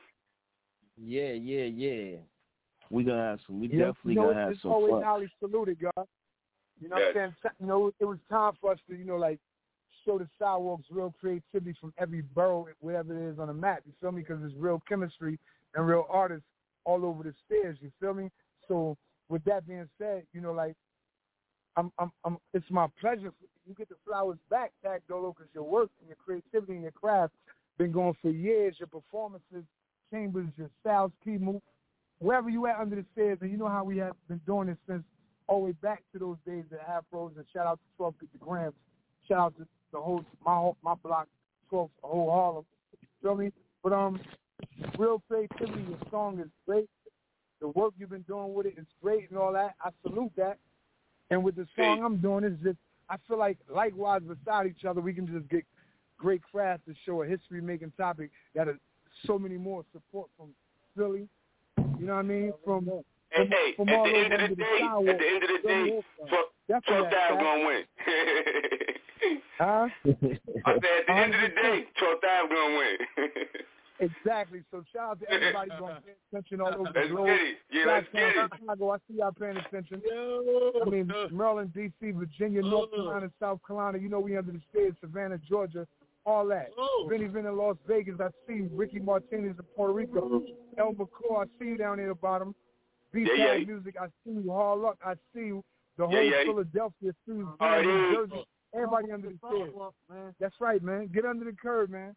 Yeah. We definitely gonna have some fun. It's always highly saluted, God. You know what I'm saying? You know, it was time for us to, you know, like, show the sidewalks real creativity from every borough, whatever it is on the map. You feel me? Because there's real chemistry and real artists all over the stairs. You feel me? So with that being said, you know, like it's my pleasure. You get the flowers back, Tag Dolo, because your work and your creativity and your craft been going for years. Your performances, Chambers, your styles, key move, wherever you at under the stairs, and you know how we have been doing this since all the way back to those days at Afros. And shout out to 12 Get the Grams. Shout out to the whole my block, 12, the whole Harlem. You feel me? But real creativity. Your song is great. The work you've been doing with it is great and all that. I salute that. And with the song I'm doing, it's just I feel like likewise beside each other, we can just get great craft to show a history-making topic that is so many more support from Philly. You know what I mean? From all at the end of the day, 12th Ave gonna win. Huh? I said at the end of the day, 12th Ave gonna win. Exactly. So shout out to everybody going to pay attention all over the globe. Let's get it. Chicago, I see y'all paying attention. I mean, Maryland, D.C., Virginia, North Carolina, South Carolina. You know we under the stairs, Savannah, Georgia, all that. Vinny Vin in Las Vegas, I see you. Ricky Martinez in Puerto Rico. El McClaw, I see you down there at the bottom. B-Tag Music, I see you. Hard Luck, I see you. The whole Philadelphia, New Jersey. Everybody under the stairs. That's right, man. Get under the curb, man.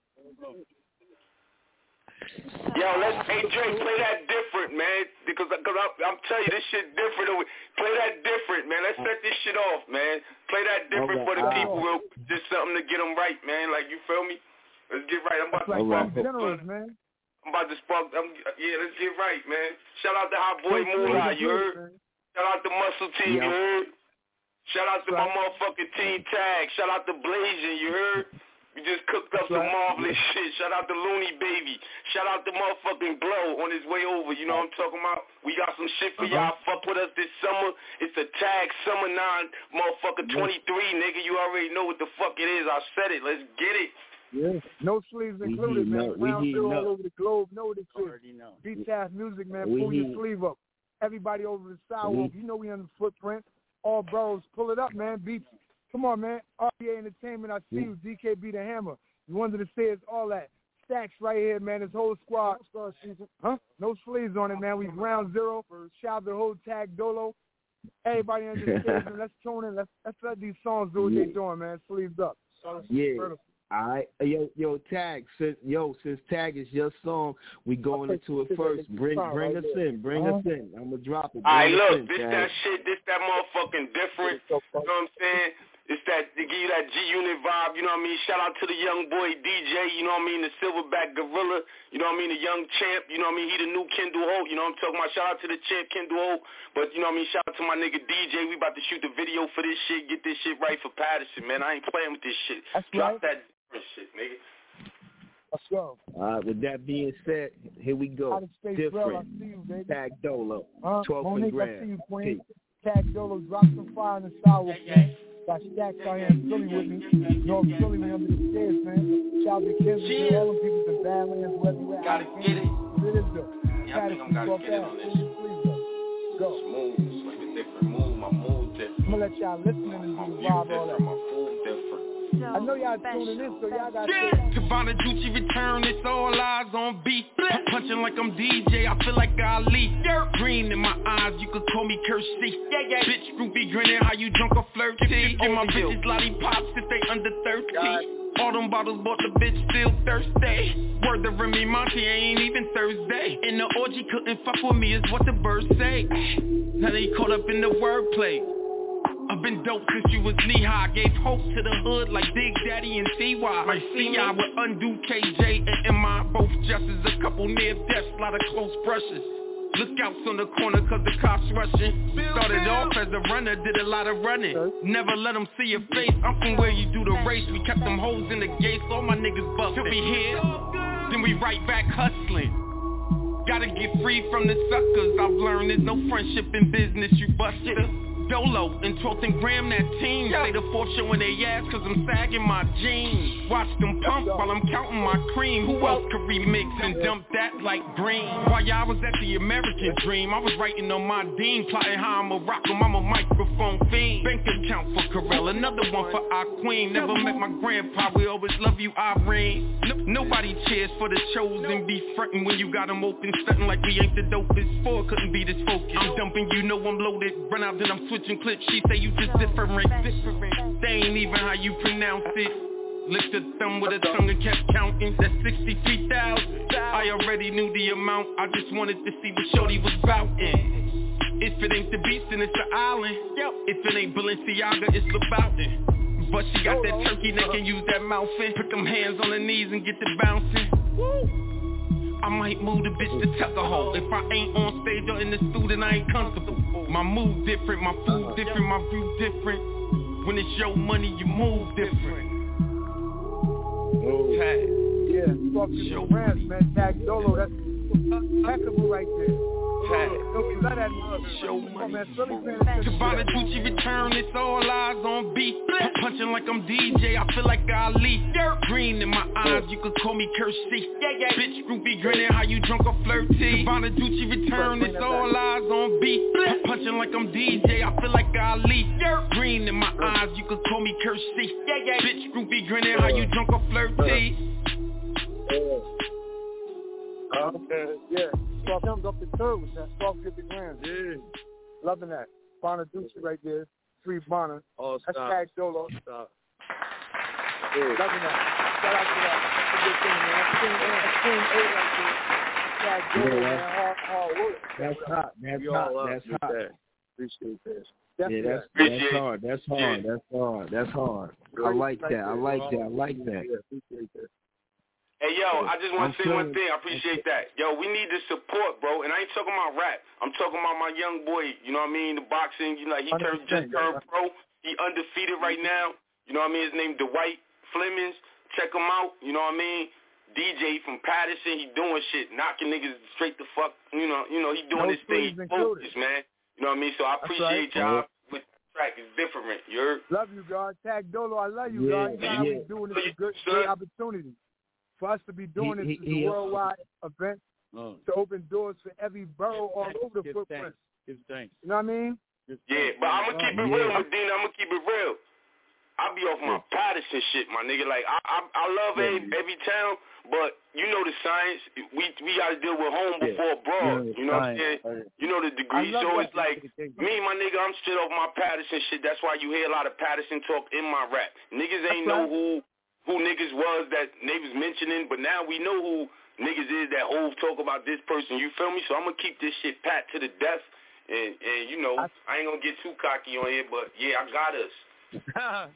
Yo, hey Dre, play that different, man, because I'm telling you, this shit different. Play that different, man. Let's set this shit off, man. Play that different for the people. Just something to get them right, man. Like, you feel me? Let's get right. I'm about to spark. Man. I'm about to spark. Let's get right, man. Shout out to Hot Boy Moolah, you heard? Shout out to Muscle Team, you heard? Shout out to my motherfucking Team Tag. Shout out to Blazing, you heard? We just cooked up some marvelous shit. Shout out to Looney Baby. Shout out to motherfucking Blow on his way over. You know what I'm talking about? We got some shit for y'all. Fuck with us this summer. It's the Tag Summer 9, motherfucker 23, nigga. You already know what the fuck it is. I said it. Let's get it. Yeah. No sleeves included, man. Round zero all over the globe. Know this shit. B-Task Music, man. Pull your sleeve up. Everybody over the sidewalk. You know we on the footprint. All bros. Pull it up, man. Beats. Come on, man. RBA Entertainment, I see you. DKB the Hammer. You under the stairs, all that. Stacks right here, man. This whole squad. Huh? No sleeves on it, man. We ground zero. Shout out to the whole Tag Dolo. Everybody under the stairs, man. Let's tune in. Let's let these songs do what they doing, man. Sleeves up. All right. Yo, Tag. Since Tag is your song, we going into it first. Bring us in. I'm going to drop it. All right, look. This that motherfucking different. You know what I'm saying? It's that, to give you that G-Unit vibe, you know what I mean? Shout out to the young boy DJ, you know what I mean? The Silverback Gorilla, you know what I mean? The young champ, you know what I mean? He the new Kendall Holt, you know what I'm talking about? Shout out to the champ Kendall Holt, but you know what I mean? Shout out to my nigga DJ. We about to shoot the video for this shit, get this shit right for Patterson, man. I ain't playing with this shit. Drop that different shit, nigga. Let's go. All right, with that being said, here we go. Different. Tag Dolo. 12 Monique, Grand. I see you, Queen. Tag Dolo, drop some fire in the sidewalk, man. Got Stacks out here in Philly with me. North Philly, man, under the stairs, man. Shout out to Kansas, all them people, the Badlands, wherever you at. Gotta get it. It is though. Yeah, I think I'm gotta get it on this. Go. Smooth, it's different. My mood different. I'm gonna let y'all listen and do the vibe, all that. My food different. I know y'all tuning in, so y'all got Savannah Gucci return, it's all eyes on beat. Punching like I'm DJ, I feel like Ali. Green in my eyes, you could call me Kirsty. Bitch groupie grinning, how you drunk or flirty. And my bitches lollipops if they under 30. All them bottles bought the bitch still thirsty. Word to Remy Monty, ain't even Thursday. And the orgy couldn't fuck with me is what the birds say. Now they caught up in the wordplay. I've been dope since you was knee-high. Gave hope to the hood like Big Daddy and T.Y. Like C.I. with Undo, KJ and M.I. Both justices, a couple near deaths, lot of close brushes. Lookouts on the corner cause the cops rushing. Started off as a runner, did a lot of running. Never let them see your face, I'm from where you do the race. We kept them hoes in the gates, all my niggas bustin'. Till we here, then we right back hustling. Gotta get free from the suckers, I've learned there's no friendship in business, you busted. Dolo and 12th and Graham, that team. Say the fourth showing their ass cause I'm sagging my jeans. Watch them pump while I'm counting my cream. Who else could remix and dump that like green? While y'all was at the American Dream, I was writing on my dean, plotting how I'ma rock 'em, I'm a microphone fiend. Bank account for Corell, another one for our queen. Never met my grandpa, we always love you, Irene. Nobody cheers for the chosen, be frontin' when you got them open, stuntin' like we ain't the dopest. Four couldn't be this focused. I'm dumping, you know I'm loaded. Run out, then I'm switching clips. She say you just different. They ain't even how you pronounce it. Licked the thumb with a tongue and kept counting. That's 63,000. I already knew the amount. I just wanted to see what shorty was boutin'. If it ain't the beast, then it's the island. If it ain't Balenciaga, it's the Boutin'. But she got that turkey neck and use that mouth in. Put them hands on the knees and get the bouncing. I might move the bitch to tuck a hole. If I ain't on stage or in the studio, then I ain't comfortable. My move different, my food different, my view different. When it's your money, you move different. Tag. Yeah, fucking brands, man. Tag Dolo, that's impeccable right there. Tag. Don't let that show money. Cabana Gucci return, it's all eyes on beat. Punching like I'm DJ, I feel like Ali. Green in my eyes, you could call me Kirsty. Bitch groupie grinning, how you drunk or flirty. Cabana Gucci return, it's all eyes on beat. Punching like I'm DJ, I feel like Ali. Green in my eyes, you could call me Kirsty. Bitch groupie grinning, how you drunk or flirty. Okay, yeah. So comes up the third with that 1250 grams. Yeah. Loving that. Bonaducci right there. Free Bonner. Oh, that's stop. Tag Dolo. Stop. Yeah. Loving that. Shout out to that. That's a good thing, man. That's Team A right there. Tag Dolo, man. Hard work. That's hot. That's hot. That's hot. Appreciate that. Yeah, that's hard. That's hard. That's hard. That's hard. I like that. I like that. I like that. Yeah, appreciate that. Hey, yo, I just want to say one thing. I appreciate that. Yo, we need the support, bro. And I ain't talking about rap. I'm talking about my young boy, you know what I mean, the boxing. You know, he just turned pro. He undefeated right now. You know what I mean? His name Dwight Flemings. Check him out. You know what I mean? DJ from Patterson. He doing shit, knocking niggas straight the fuck. You know, he doing his thing. He's focused, man. You know what I mean? So I appreciate y'all. With the track, it's different. You heard? Love you, God. Tag Dolo, I love you, God. You know how we doing this a good opportunity. For us to be doing this is a worldwide event to open doors for every borough all over the footprint. Give thanks. You know what I mean? Yeah, but I'm going to keep it real, Medina. I'm going to keep it real. I be off my Patterson shit, my nigga. Like, I love every town, but you know the science. We got to deal with home before abroad. You know what I'm saying? You know the degree. So it's like, me, my nigga, I'm straight off my Patterson shit. That's why you hear a lot of Patterson talk in my rap. Niggas ain't know who niggas was that they was mentioning, but now we know who niggas is that Hov talk about this person. You feel me? So I'm going to keep this shit pat to the death. And you know, I ain't going to get too cocky on here, but yeah, I got us.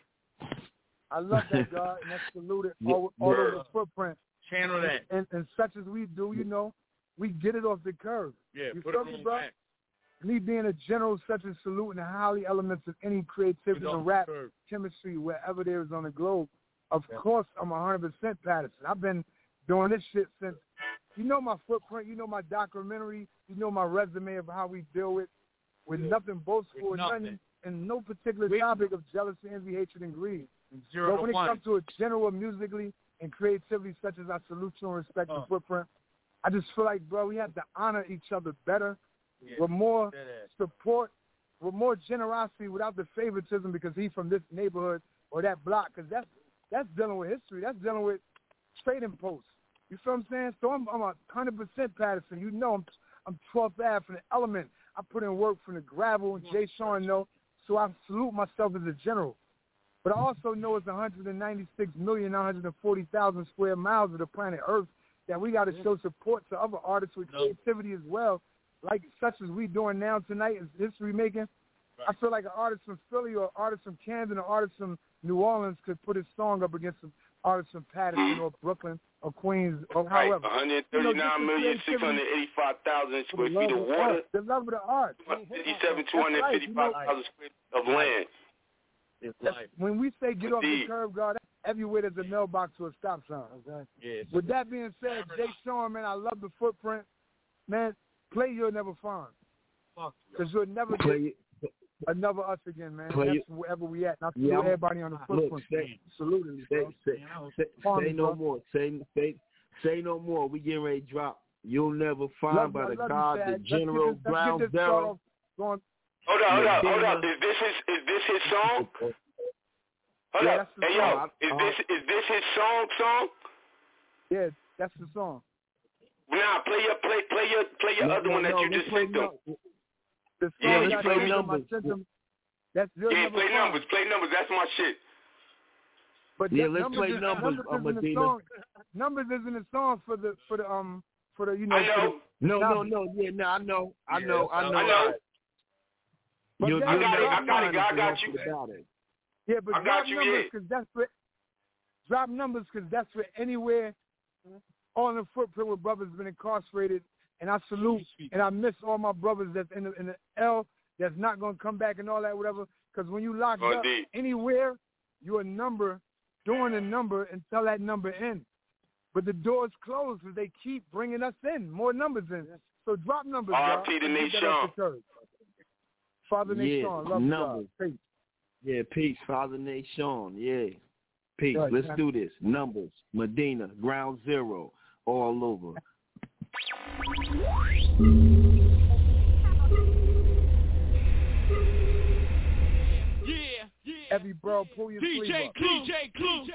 I love that, God, and that's saluted all over the footprint. Channel that. And such as we do, you know, we get it off the curve. Yeah, you put feel it me, on bro? back. Me being a general such as saluting the highly elements of any creativity in rap, chemistry, wherever there is on the globe. Of course, I'm 100% Patterson. I've been doing this shit since, you know my footprint, you know my documentary, you know my resume of how we deal with nothing boastful, nothing, and no particular topic of jealousy, envy, hatred, and greed. But when it comes to a general musically and creativity such as I salute you and respect the footprint, I just feel like, bro, we have to honor each other better with more support, with more generosity without the favoritism because he's from this neighborhood or that block, because that's dealing with history. That's dealing with trading posts. You feel what I'm saying? So I'm 100% Patterson. You know I'm 12th Ave from the element. I put in work from the gravel, and Jay Sean know. So I salute myself as a general. But I also know it's 196,940,000 square miles of the planet Earth that we got to show support to other artists with creativity as well, like such as we doing now tonight is history making. Right. I feel like an artist from Philly or an artist from Camden or an artist from New Orleans could put his song up against an artist from Patterson or Brooklyn or Queens or however. 139,685,000 square feet of water. The love of the art. 255,000 square feet of land. When we say get off the curb, God, everywhere there's a mailbox or a stop sign. Okay? Yeah, with that being said, Jay Sean, man, I love the footprint. Man, play You'll Never Find. Because you'll never get Another us again, man. Play That's it. wherever we at. Not everybody on the footprint. Salute him. Say no more. Say no more. We getting ready to drop. You'll never find by the God, the General Ground Zero. Hold up. Is this his song? Hold up. Hey yo, is this his song? Yeah, that's the song. Nah, play your other one that you just sent them. The song yeah, play numbers. That's play numbers. Play numbers. That's my shit. But let's play numbers. Numbers isn't a song for the you know. I know. No. Yeah, I know. I know. But I got you. Yeah, but drop numbers because that's for anywhere on the footprint where brothers been incarcerated. And I salute and I miss all my brothers that's in the L that's not going to come back and all that, whatever. Because when you locked up anywhere, you're a number, doing a number until that number ends. But the door's closed because they keep bringing us in, more numbers in. So drop numbers, R.I.P. to Nation. Father Nation, love numbers. Peace. Yeah, peace, Father Nation. Yeah, peace. Right, let's do this. Numbers, Medina, Ground Zero, all over. Every bro, pull your sleeve up. DJ Clue.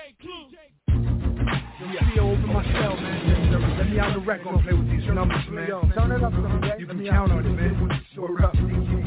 See over my cell, man. Let me out the record. Don't play with these numbers, man. Turn it up, you can count on it, man. Word up.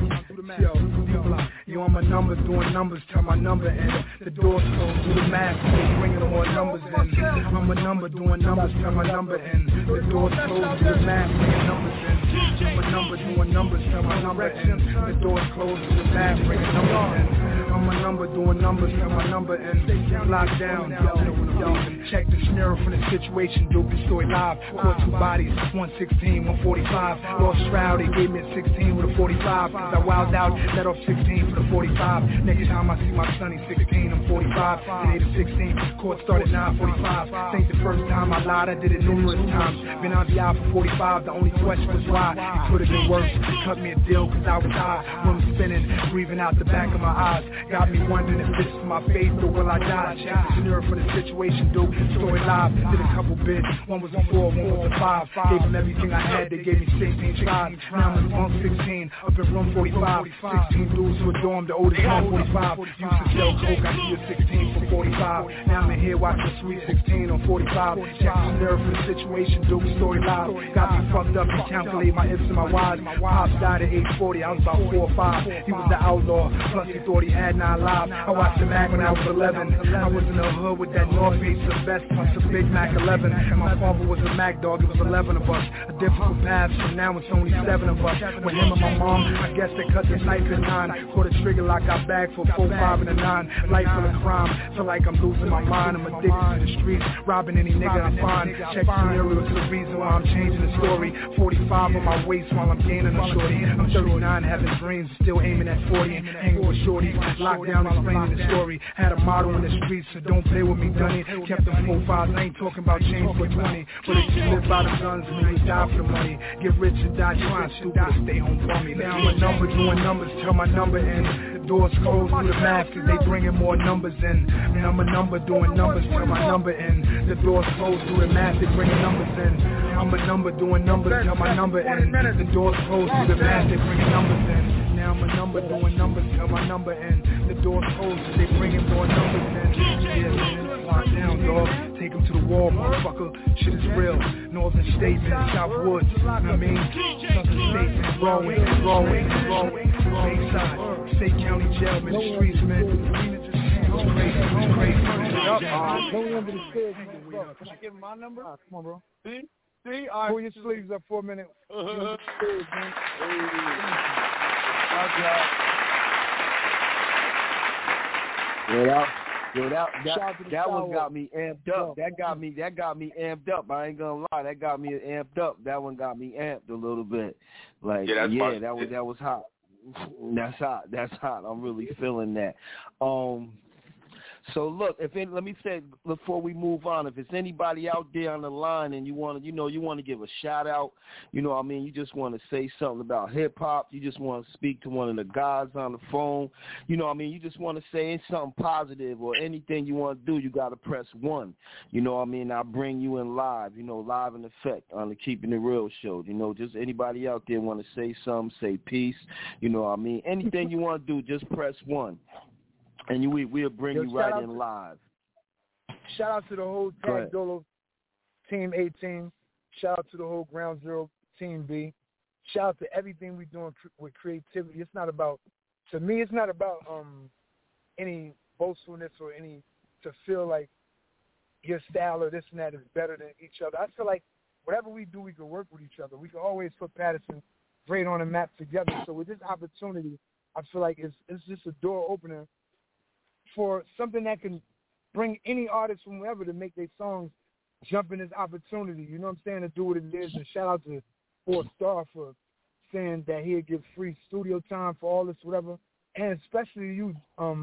Yo, I'm a number doing numbers, turn my number in. The door's closed, do the math, bringing more numbers in. I'm a number doing numbers, turn my number in. The door's closed, do the math, bringing numbers in. I'm a number doing numbers, turn my number in. The door's closed, do the math, bringing numbers in. I'm a number doing numbers, turn my number in. Locked down, yo. Check the scenario for the situation, Duke, the story live. Caught two bodies, 116, 145. Lost Shroud, they gave me a 16 with a 45. Cause I wilded out, let off 16 for the 45. Next time I see my son, he's 16, I'm 45. Today the 16, court started 9:45. Ain't the first time I lied, I did it numerous times. Been on the eye for 45, the only question was why. It could've been worse, cut me a deal cause I was high. Room spinning, breathing out the back of my eyes. Got me wondering if this is my faith or will I die. Check the scenario for the situation, Duke, story live. Did a couple bits, one was a 4, one was a 5. Gave them everything I had, they gave me 16 tries. Now I'm on 16, up in room 45. 16 dudes to a dorm, the oldest one 45. Used to sell coke, I see a 16 for 45. Now I'm in here watching Sweet 16 on 45. Check the scenario for the situation, Duke, story live. Got me fucked up and calculate my ifs and my whys. Pops died at age 40, I was about 4 or 5. He was the outlaw, plus he thought he had 9 lives. I watched the Mac when I was 11. I was in the hood with that North Face, the best plus a Big Mac 11. And my father was a Mac dog, it was 11 of us. A difficult path, so now it's only 7 of us. With him and my mom, I guess they cut the knife at 9. Caught a trigger like I bagged for 4, 5, and a 9. Life full of crime, feel like I'm losing my mind. I'm addicted to the streets, robbing any nigga I find. Check scenario to the reason why I'm changing the story. 45 on my waist while I'm gaining a shorty. I'm 39, having dreams, still aiming at 40. Hanging with shorty, locked down, explaining the story. Had a motto in the streets, so don't play with me, Dunny. Kept them 4, 5s, I ain't talking about change for 20. But if you live by the guns, and you die for the money. Get rich and die trying, stupid to stay home for me. Now I'm a number doing numbers, turn my number in. The doors closed through the math, cause they bringing more numbers in. And I'm a number doing numbers, turn my number in. The doors closed through the math, they bringing numbers in. I'm a number doing numbers, turn my number in. The doors closed through the math, they bringing numbers in. Now I'm a number doing numbers, turn my number in. The doors closed, they bringing more numbers in. Yeah, man, lock down, dog. Take them to the wall, motherfucker. Shit is real. Northern Statement, South Woods. You know what I mean? Southern Statement, Broadway. Bayside, State County Jail, man. The streets, man. It's crazy. Don't remember the stairs. Can I give him my number? Come on, bro. See? Pull your sleeves up for a minute. That one got me amped up. That got me amped up. I ain't gonna lie, that got me amped up. That one got me amped a little bit. Like that was hot. That's hot. I'm really feeling that. So look, let me say before we move on, if it's anybody out there on the line and you want to give a shout out, you just want to say something about hip hop, you just want to speak to one of the guys on the phone, you just want to say something positive or anything you want to do, you got to press 1. I'll bring you in live, live in effect on the Keeping It Real show. Just anybody out there want to say something, say peace, anything you want to do, just press 1. And we'll bring you right in live. Shout out to the whole Tag Dolo Team A team. Shout out to the whole Ground Zero Team B. Shout out to everything we're doing with creativity. It's not about any boastfulness or any to feel like your style or this and that is better than each other. I feel like whatever we do, we can work with each other. We can always put Patterson great on the map together. So with this opportunity, I feel like it's just a door opener for something that can bring any artist from wherever to make their songs jump in this opportunity. You know what I'm saying? To do what it is. And shout out to 4 Star for saying that he'll give free studio time for all this, whatever. And especially you,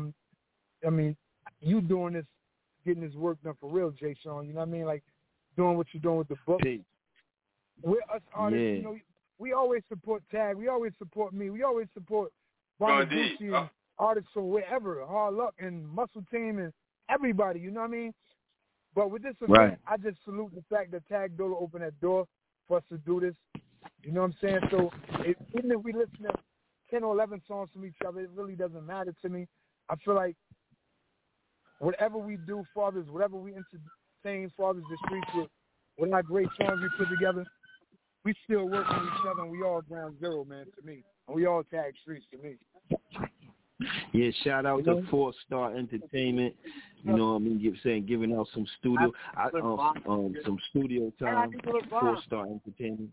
you doing this, getting this work done for real, Jay Sean. You know what I mean? Like doing what you're doing with the book. We're us artists, we always support Tag. We always support me. We always support Gucci and artists from wherever, Hard Luck and Muscle Team and everybody, you know what I mean? But with this event, I just salute the fact that Tag Dolo opened that door for us to do this. You know what I'm saying? So even if we listen to 10 or 11 songs from each other, it really doesn't matter to me. I feel like whatever we do, fathers, whatever we entertain, fathers, the streets with our great songs we put together, we still work with each other and we all Ground Zero, man, to me. And we all Tag Streets to me. Yeah, shout out to 4 Star Entertainment. Giving out some studio, some studio time. 4 Star Entertainment.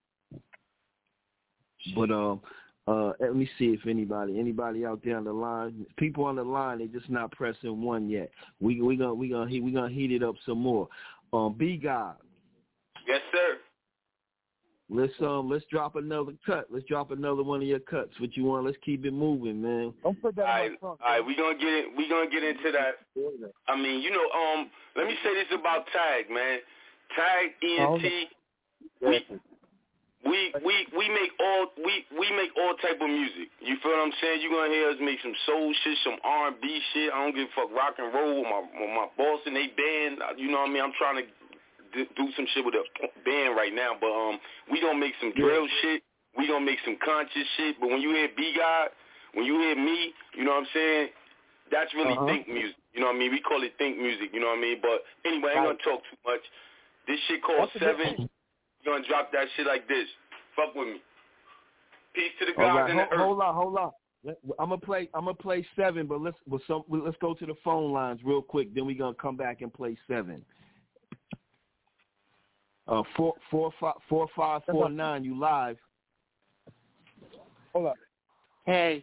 But let me see if anybody out there on the line. People on the line, they just not pressing 1 yet. We gonna heat it up some more. B God. Yes, sir. Let's drop another cut. Let's drop another one of your cuts. What you want? Let's keep it moving, man. Don't put that on my front. All right, we gonna get into that. I mean, let me say this about Tag, man. Tag, ENT, we make all type of music. You feel what I'm saying? You're gonna hear us make some soul shit, some R&B shit. I don't give a fuck, rock and roll with my boss and they band. You know what I mean? I'm trying to do some shit with a band right now, but we gonna make some drill shit. We gonna make some conscious shit. But when you hear B-God, when you hear me, you know what I'm saying? That's really think music. You know what I mean? We call it think music. You know what I mean? But anyway, I ain't gonna talk too much. This shit called 7. You're gonna drop that shit like this. Fuck with me. Peace to the gods and the earth. Hold on. I'm gonna play 7, but let's go to the phone lines real quick. Then we gonna come back and play 7. 4549, you live. Hold up. Hey.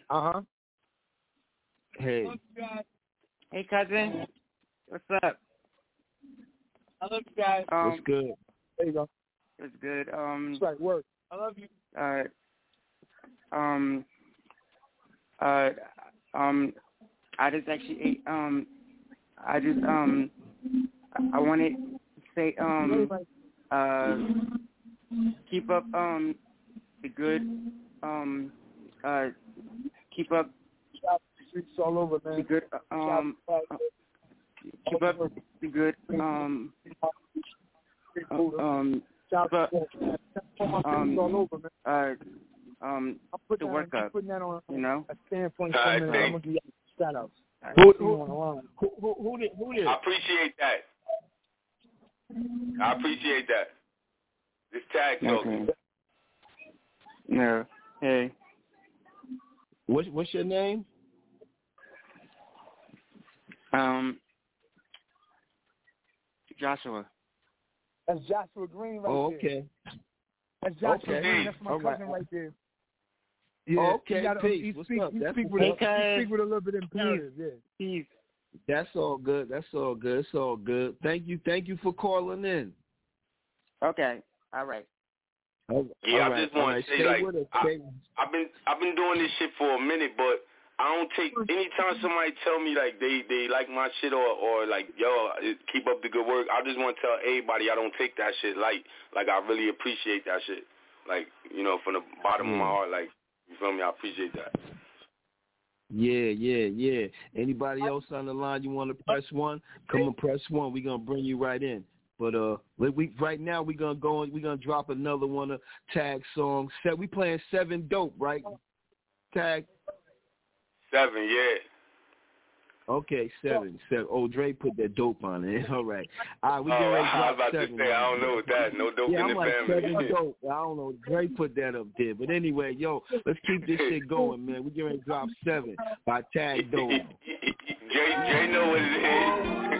Hey. Hey, cousin. What's up? I love you guys. What's good? There you go. It's good. It's like work. I love you. I just actually I wanted to say keep up the good keep up streets all over, man. The good keep up the good the work up, you know. A standpoint from I'm gonna give you shout outs. Who did? I appreciate that. This Tag talking. No. Hey. What's your name? Joshua. That's Joshua Green right there. Oh, okay. That's Joshua Green. That's my cousin right there. Yeah. Oh, okay. Peace. What's up? You speak with a little bit imperative. Yeah. Peace. That's all good. It's all good. Thank you for calling in. Okay. All right. I just want to say, like, I've been doing this shit for a minute, but I don't take, anytime somebody tell me like they like my shit or like, yo, keep up the good work, I just want to tell everybody I don't take that shit light. Like, I really appreciate that shit. Like, you know, from the bottom of my heart, like, you feel me? I appreciate that. Yeah. Anybody else on the line you want to press one? Come and press one. We're going to bring you right in. But right now we're going to go and we're going to drop another one of Tag songs. We playing 7 Dope, right? Tag? 7, yeah. Okay, 7. Oh, Dre put that dope on it. All right. We get ready to drop I was about 7. to say, I don't know what that. No dope in I'm the like family. 7 Dope. I don't know. Dre put that up there. But anyway, yo, let's keep this shit going, man. We get ready to drop 7 by Tag Dope. Dre know what it is.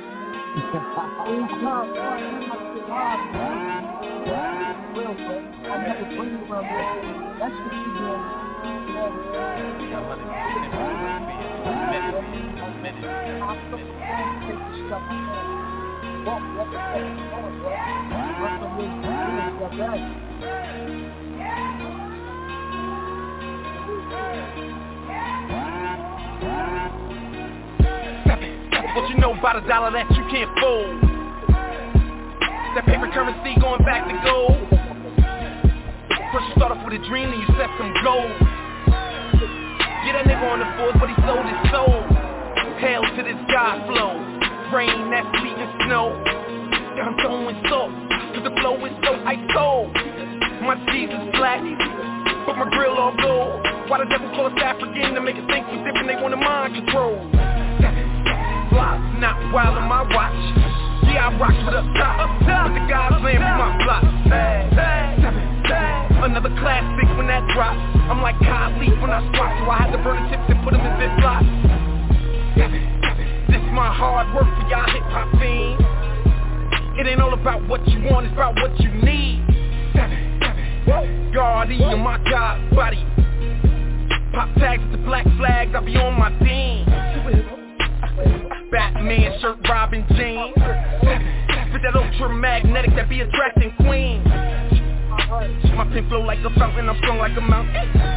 What you know about $1 that you can't fold? That paper currency going back to gold. First you start off with a dream, then you set some goals. Yeah, that nigga on the force, but he sold his soul. Hell to this God flow. Rain that's sweet and snow. Yeah, I'm throwing salt, cause the flow is so ice cold. My Jesus black, but my grill all gold. Why the devil call us African to make us think we different? They want to mind control. Block, not wild on my watch. Yeah, I rock with up top. But the God's land with my block. Another classic when that drops. I'm like Kyle Leaf when I squat, so I had to burn the tips and put them in Ziploc. This my hard work for y'all hip-hop fiends. It ain't all about what you want, it's about what you need. Guardian, my God body. Pop tags with the black flags, I be on my team. Batman shirt, Robin jeans. With that ultramagnetic that be attracting queens. My pen flow like a fountain, I'm strong like a mountain.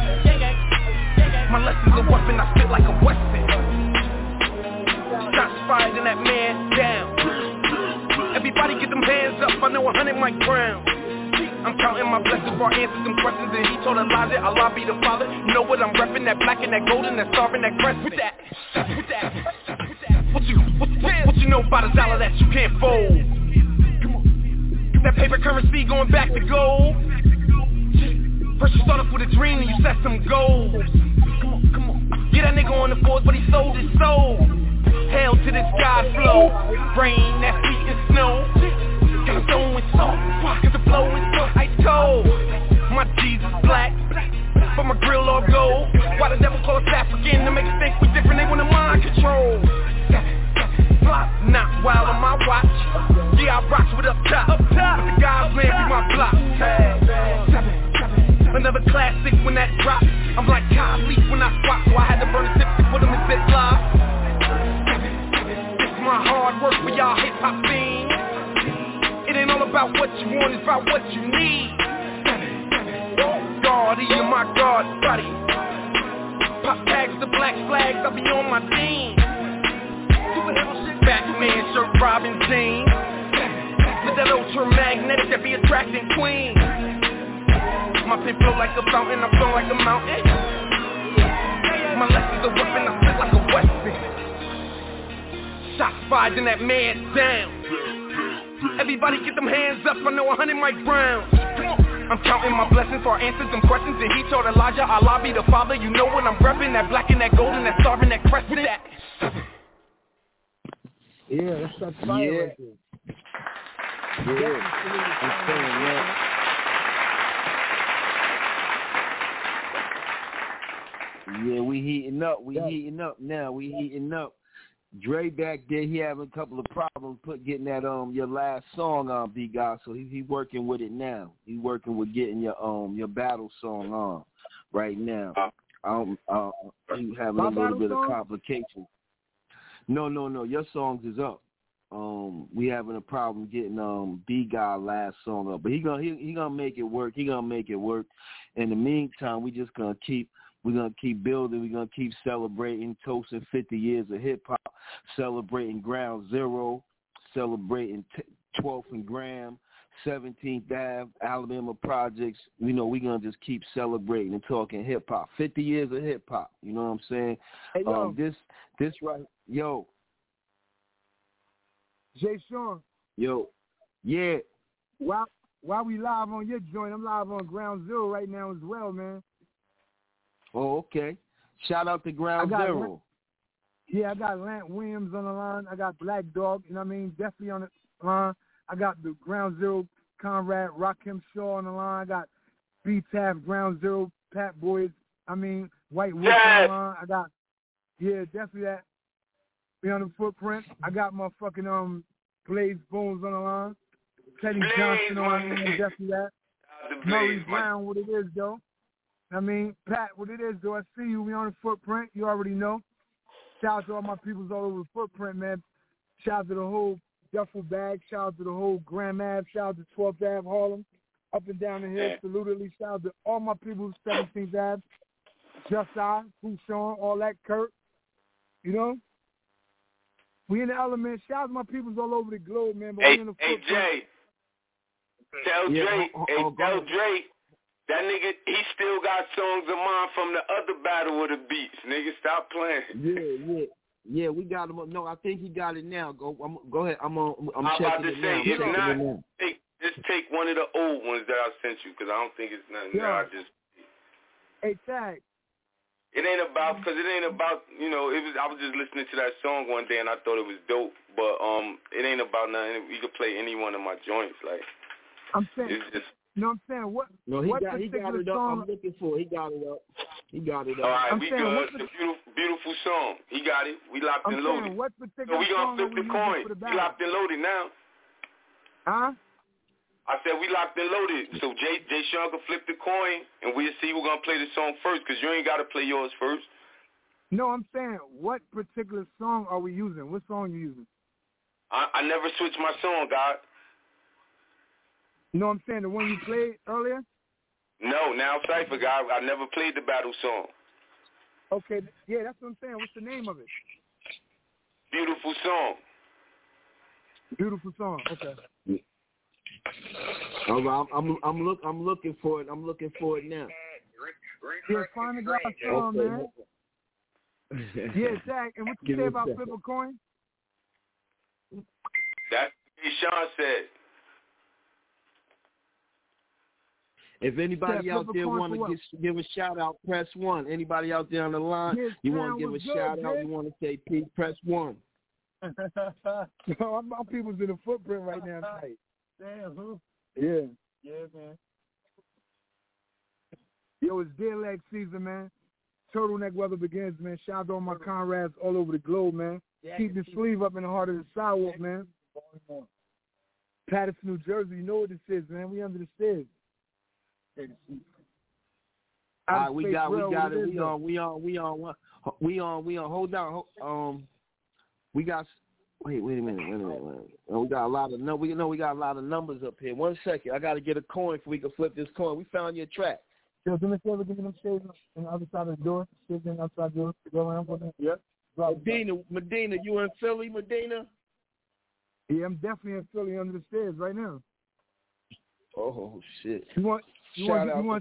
My lessons a weapon, I spit like a Weston. Shots fired and that man down. Everybody get them hands up, I know 100 might ground. I'm counting my blessings for answers some questions. And he told Elijah, Allah be the father. You know what I'm repping, that black and that golden, that starving, that crescent. With that. What you know about $1 that you can't fold? Come on. That paper currency going back to gold. First you start off with a dream, then you set some goals. Come on. Yeah, that nigga on the force, but he sold his soul. Hell to this God flow. Rain that sweet and snow. Got a stone with salt, cause the flow is so ice cold. My Jesus black, but my grill all gold. Why the devil call us African to make us think we different? They want to mind control. Block, not wild on my watch. Yeah, I rocks with up top. But the God's land be my block. Another classic when that drops. I'm like Kyle Leaf when I squat, so I had to burn the tips and put them in Ziploc. This is my hard work for y'all hip-hop fiends. It ain't all about what you want, it's about what you need. Guardian, my God body. Pop tags, the black flags, I'll be on my team. Batman shirt, Robin jeans. With that ultramagnetic that be attracting queens. My pen flow like a fountain, I'm flow like a mountain. My lessons a weapon, I spit like a Weston. Shots fired and that man down. Everybody get them hands up, I know 100 might ground. I'm counting my blessings for answers some questions. And he told Elijah, Allah be the father. You know what I'm repping, that black and that golden, that starving, that crescent. Yeah, that's that fire right there. I'm saying, man. Yeah, we heating up. Heating up now. We heating up. Dre back there, he having a couple of problems getting that your last song on, B God. So he working with it now. He working with getting your battle song on right now. He having a little bit of complications. No. Your songs is up. We having a problem getting B God last song up, but he gonna make it work. He gonna make it work. In the meantime, we just gonna keep We're going to keep building. We're going to keep celebrating, toasting 50 years of hip-hop, celebrating Ground Zero, celebrating 12th and Graham, 17th Ave, Alabama Projects. You know, we're going to just keep celebrating and talking hip-hop. 50 years of hip-hop. You know what I'm saying? Hey, yo. This right. Yo. Jay Sean. Yo. Yeah. While we live on your joint, I'm live on Ground Zero right now as well, man. Oh, okay. Shout out to Ground Zero. I got Lant Williams on the line. I got Black Dog, you know what I mean? Definitely on the line. I got the Ground Zero Conrad, Rakim Shaw on the line. I got B-Taff, Ground Zero, Pat Boys, White Wolf on the line. I got, definitely that. Be on the Footprint. I got motherfucking Blaze Bones on the line. Teddy Johnson on the line, definitely that. Murray Brown, what it is, though. Pat, what it is, though. I see you. We on the Footprint. You already know. Shout out to all my peoples all over the Footprint, man. Shout out to the whole Duffel Bag. Shout out to the whole Graham Ave. Shout out to 12th Ave, Harlem. Up and down the hill, salutedly. Shout out to all my people, 17th Ave. Just I, Sean, all that, Kurt. You know? We in the element. Shout out to my peoples all over the globe, man. But we in the Footprint. Jay. Tell Dre, that nigga, he still got songs of mine from the other Battle of the Beats. Nigga, stop playing. Yeah, we got him. No, I think he got it now. Go ahead. I'm about checking to it say, now. Just take one of the old ones that I sent you, because I don't think it's nothing. Hey, Tag. It ain't about, you know, I was just listening to that song one day and I thought it was dope, but it ain't about nothing. You could play any one of my joints, like. I'm saying. It's just, no, I'm saying what? No, he got it up. I'm looking for it. He got it up. All right, we good. It's a beautiful song. He got it. We locked and loaded. What particular so we gonna flip the coin. We locked and loaded now. Huh? I said we locked and loaded. So Jay Sean can flip the coin, and we'll see who's gonna play the song first. Cause you ain't gotta play yours first. No, I'm saying what particular song are we using? What song you using? I never switched my song, God. No, I'm saying the one you played earlier? No, now Cypher guy. I never played the battle song. Okay, yeah, that's what I'm saying. What's the name of it? Beautiful Song. Beautiful Song. Okay. All right, I'm looking for it. I'm looking for it now. Yeah, find the guy's song, man. Yeah, Jack. And what you say about flip a coin? That's what Sean said. If anybody out there want to give a shout out, press 1. Anybody out there on the line, you want to give a shout out, you want to say Pete, press 1. No, my people's in the Footprint right now tonight. Damn, huh? Yeah. Yeah, man. Yo, it's Dead Leg season, man. Turtleneck weather begins, man. Shout out to all my comrades all over the globe, man. Keep the sleeve up in the heart of the sidewalk, man. Patterson, New Jersey, you know what this is, man. We under the stairs. All right, we got it. We on. Hold on. We got. Wait a minute. We got a lot of we got a lot of numbers up here. 1 second. I got to get a coin so we can flip this coin. We found your track. Yo, do me a favor, give me them shades on the other side of the door. Shades on the outside door. Go around for that. Yep. Medina, you in Philly, Medina? Yeah, I'm definitely in Philly under the stairs right now. Oh shit. I'm gonna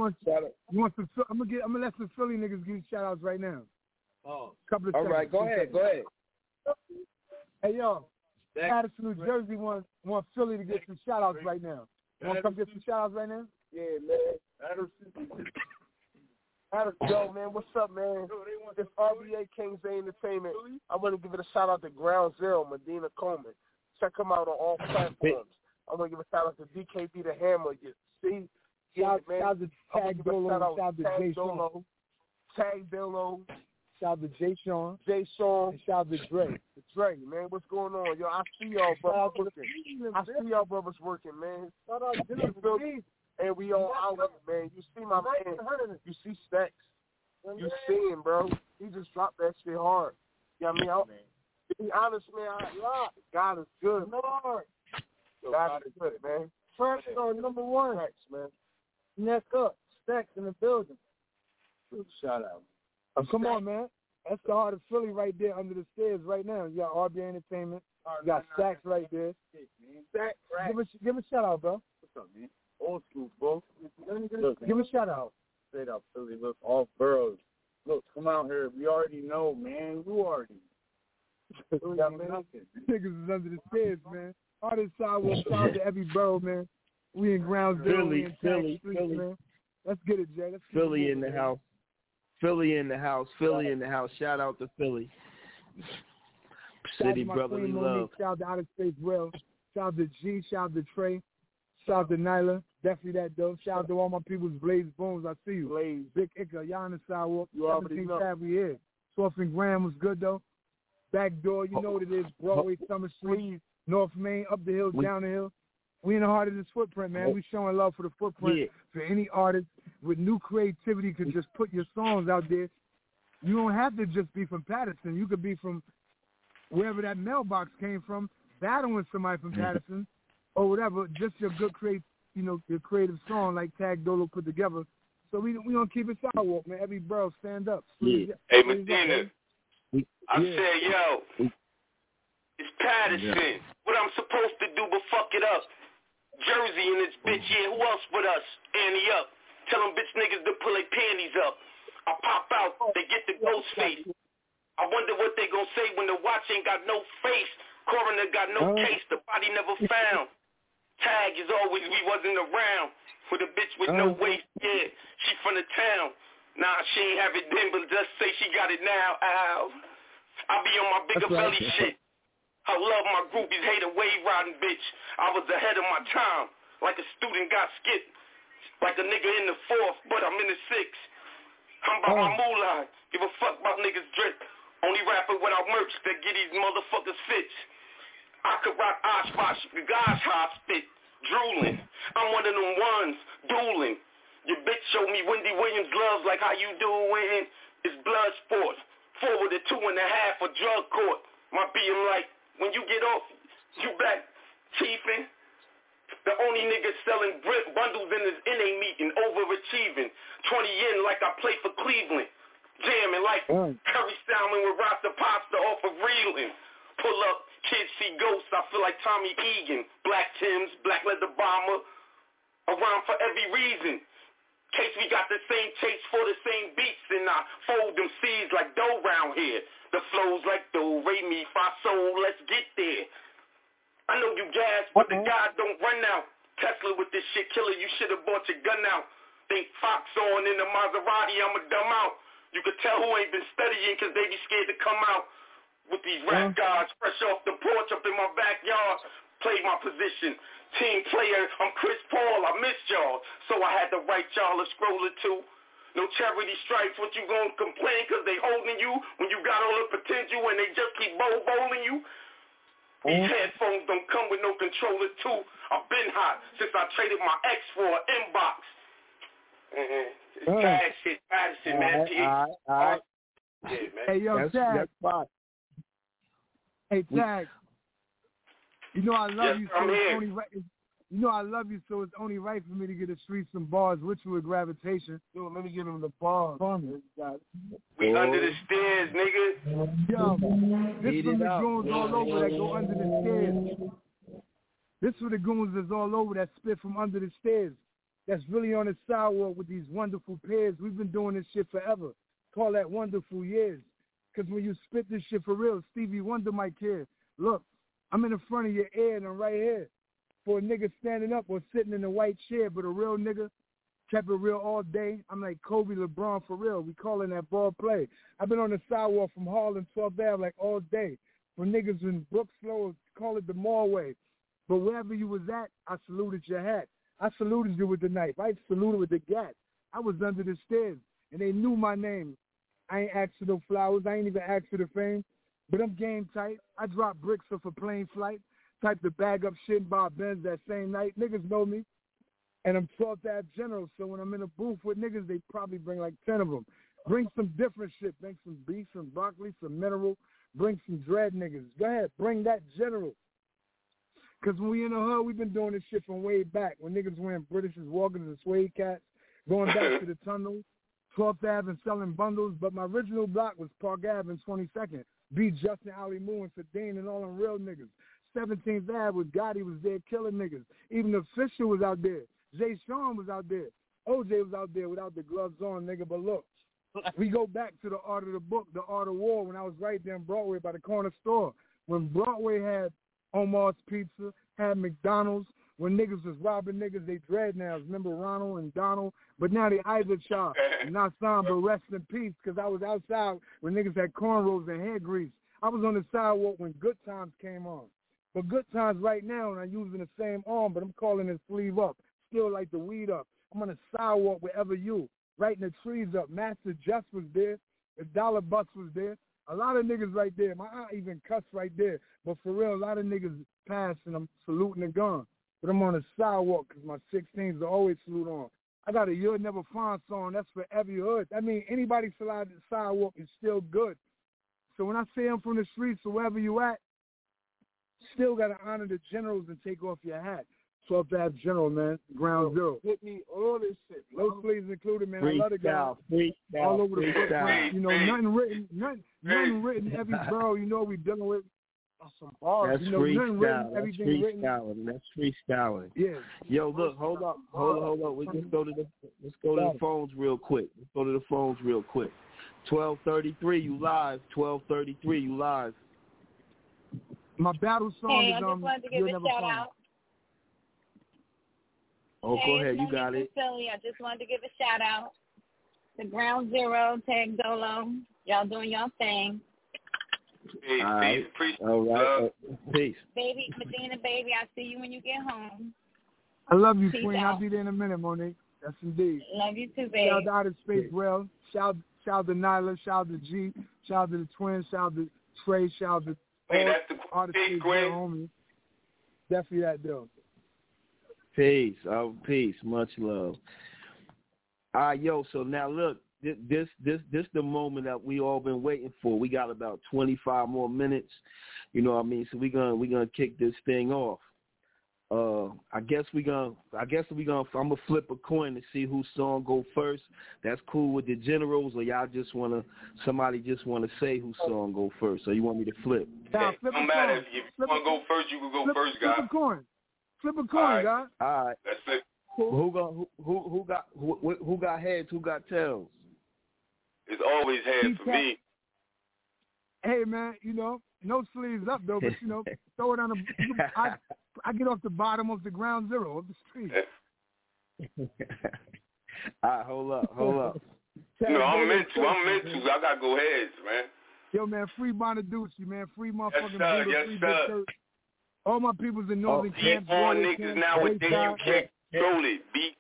let some Philly niggas give you shout outs right now. Oh. Couple of all seconds. right, go ahead. Hey yo, Patterson, New Jersey want Philly to get some shout outs right now. You wanna come get some shout outs right now? Yeah, man. Patterson, yo, man, what's up, man? It's RBA Kings Entertainment. I want to give it a shout out to Ground Zero, Medina Coleman. Check him out on all platforms. I want to give a shout out to DKB the Hammer. You see? Shout out to Tag Dolo. Shout out to Jay Sean. Tag Dolo. Shout out to Jay Sean. And shout out to Dre. Dre, man, what's going on? Yo, I see y'all brothers working. Man. Shout out to and we all out, man. You see my man. You see Stacks. You see him, bro. He just dropped that shit hard. You know what I mean? To be honest, man, God is good. Lord. God is good, man. First or number one. Stacks, man. Neck up. Stacks in the building. Shout out. Oh, come on, man. That's the heart of Philly right there under the stairs right now. You got RBA Entertainment. You got Stacks right there. Give a shout out, bro. What's up, man? Old school, bro. Look, give a shout out. Straight up, Philly. Look, all boroughs. Look, come out here. We already know, man. You already know. Yeah, man. Niggas is under the stairs, man. All this sidewalk, shout out to every borough, man. We in Ground Zero. Philly, man. Let's get it, Jay. Philly in the house. Philly in the house. Philly in the house. Shout out to Philly. City brotherly love. Shout out to Outer Space Will. Shout out to G. Shout out to Trey. Shout out to Nyla. Definitely that dope. Shout out to all my people's Blaze Bones. I see you. Blaze. Big Ica. Y'all on the sidewalk. You already know. We here. Soft and Graham was good, though. Back door, you know what it is. Broadway, Summer Street, North Main, up the hill, down the hill. We in the heart of this footprint, man. We showing love for the footprint. For any artist with new creativity could just put your songs out there. You don't have to just be from Patterson. You could be from wherever that mailbox came from, battling somebody from Patterson or whatever. Just your good your creative song like Tag Dolo put together. So we gonna keep it sidewalk, man. Every bro stand up. Hey, Medina. I said, yo, it's Patterson. What I'm supposed to do but fuck it up. Jersey and this bitch, yeah, who else with us? Annie up. Tell them bitch niggas to pull their panties up. I pop out, they get the ghost face. I wonder what they gonna say when the watch ain't got no face. Coroner got no case, the body never found. Tag is always we wasn't around. With a bitch with no waist, yeah, she from the town. Nah, she ain't have it then, but just say she got it now. Ow. I be on my bigger belly shit. I love my groupies, hate a wave riding bitch. I was ahead of my time, like a student got skipped. Like a nigga in the fourth, but I'm in the sixth. I'm about my moolah, give a fuck about niggas drip. Only rapper without merch that get these motherfuckers fits. I could rock Oshkosh, Gosh High spit, drooling. I'm one of them ones, dueling. Your bitch showed me Wendy Williams loves like how you doing. It's blood sport. Forward to 2.5 for drug court. My BM like, when you get off, you back chiefing. The only nigga selling bundles in his NA meeting, overachieving. 20 in like I play for Cleveland. Jamming like Curry Salmon with Rasta Pasta off of reeling. Pull up, kids see ghosts, I feel like Tommy Egan. Black Timbs, black leather bomber. Around for every reason. Case we got the same taste for the same beats, and I fold them seeds like dough round here. The flows like do, re, mi, fa, sol, let's get there. I know you gas, but the guy don't run out. Tesla with this shit killer, you should have bought your gun out. Think Fox on in the Maserati, I'ma dumb out. You could tell who ain't been studying cause they be scared to come out. With these rap guys fresh off the porch up in my backyard. Play my position. Team player, I'm Chris Paul, I missed y'all. So I had to write y'all a scroll or two. No charity stripes, what you gonna complain cause they holding you when you got all the potential and they just keep bowling you? These headphones don't come with no controller too. I've been hot since I traded my ex for an inbox. It's bad shit, Patterson, man. All right. Yeah, man. Hey, yo, Tag. Hey, Tag. You know I love you, so it's only right. You know I love you, so it's only right for me to get the streets some bars with you with gravitation. Yo, let me give him the bars. We under the stairs, nigga. Yo, this from the goons all over that go under the stairs. This for the goons that's all over that spit from under the stairs. That's really on the sidewalk with these wonderful pairs. We've been doing this shit forever. Call that wonderful years. Because when you spit this shit for real, Stevie Wonder might care. Look, I'm in the front of your ear and I'm right here. For a nigga standing up or sitting in a white chair, but a real nigga kept it real all day. I'm like Kobe, LeBron for real. We calling that ball play. I've been on the sidewalk from Harlem, 12th Ave like all day. For niggas in Brookslow, call it the mall way. But wherever you was at, I saluted your hat. I saluted you with the knife. I saluted with the gat. I was under the stairs, and they knew my name. I ain't asked for no flowers. I ain't even asked for the fame. But I'm game tight. I drop bricks off a plane flight. Type the bag up shit and buy Benz that same night. Niggas know me. And I'm 12th Ave General, so when I'm in a booth with niggas, they probably bring like 10 of them. Bring some different shit. Bring some beef, some broccoli, some mineral. Bring some dread niggas. Go ahead. Bring that General. Because when we in the hood, we've been doing this shit from way back. When niggas wearing Britishes, walking to the suede cats, going back to the tunnel. 12th Ave and selling bundles, but my original block was Park Ave and 22nd. Beat Justin, Ali Moore, and Sedain and all them real niggas. 17th Ave with Gotti was there killing niggas. Even the Fisher was out there. Jay Sean was out there. OJ was out there without the gloves on, nigga. But look, we go back to the art of the book, the art of war, when I was right there in Broadway by the corner store. When Broadway had Omar's Pizza, had McDonald's, when niggas was robbing niggas, they dreadnoughts. Remember Ronald and Donald? But now they either chop. Not some, but rest in peace, because I was outside when niggas had cornrows and hair grease. I was on the sidewalk when Good Times came on. But Good Times right now, and I'm using the same arm, but I'm calling it sleeve up. Still like the weed up. I'm on the sidewalk wherever you. Writing the trees up. Master Just was there. The Dollar Bus was there. A lot of niggas right there. My aunt even cussed right there. But for real, a lot of niggas passed and I'm saluting and gone. But I'm on the sidewalk because my 16s are always salute on. I got a You'll Never Find song. That's for every hood. I mean, anybody slide the sidewalk is still good. So when I say I'm from the streets or wherever you at, still got to honor the generals and take off your hat. 12th Ave General, man. Ground Zero. Hit me all this shit. Those plays included, man. Freestyle, I love the guy. freestyle, all over the freestyle. You know, nothing written every borough, you know, we dealing with some bars. That's you know, freestyle. That's freestyling. That's freestyling. Yeah. Yo, look, hold up. Let's go to the phones real quick. 12:33, you live. 12:33, you live. My battle song hey, is I just wanted to give a shout out. Oh, hey, go ahead, you got it. Philly. I just wanted to give a shout out to Ground Zero, Tag Dolo. Y'all doing y'all thing. Peace, right. Peace. All right. Peace. Baby, Medina, baby, I'll see you when you get home. I love you, Peace Queen. out. I'll be there in a minute, Monique. That's indeed. Love you too, baby. Shout out to Space Rail. Shout to Nyla. Shout out to G. Shout out to the twins. Shout out to Trey. Shout out to that's the artists, homie. Definitely that though. Peace. Oh, peace. Much love. All right, yo. So now look, this the moment that we all been waiting for. We got about 25 more minutes. You know what I mean? So we gonna kick this thing off. I guess I'm gonna flip a coin to see whose song go first. That's cool with the generals, or y'all somebody just wanna say whose song go first. So you want me to flip? Now, flip no matter if you wanna go first, you can go first, guy. Flip a coin. Flip a coin, guy. All right. That's it. Who got heads? Who got tails? It's always heads for me. Hey man, you know, no sleeves up though, but you know, throw it on the. I get off the bottom of the Ground Zero of the street. All right, hold up. No, I'm meant to. I gotta go heads, man. Yo, man, free Bonaducci, man, free motherfucking Buddha, free Big Church. All my people's in Northern Camp. On niggas nowadays, you can't control it.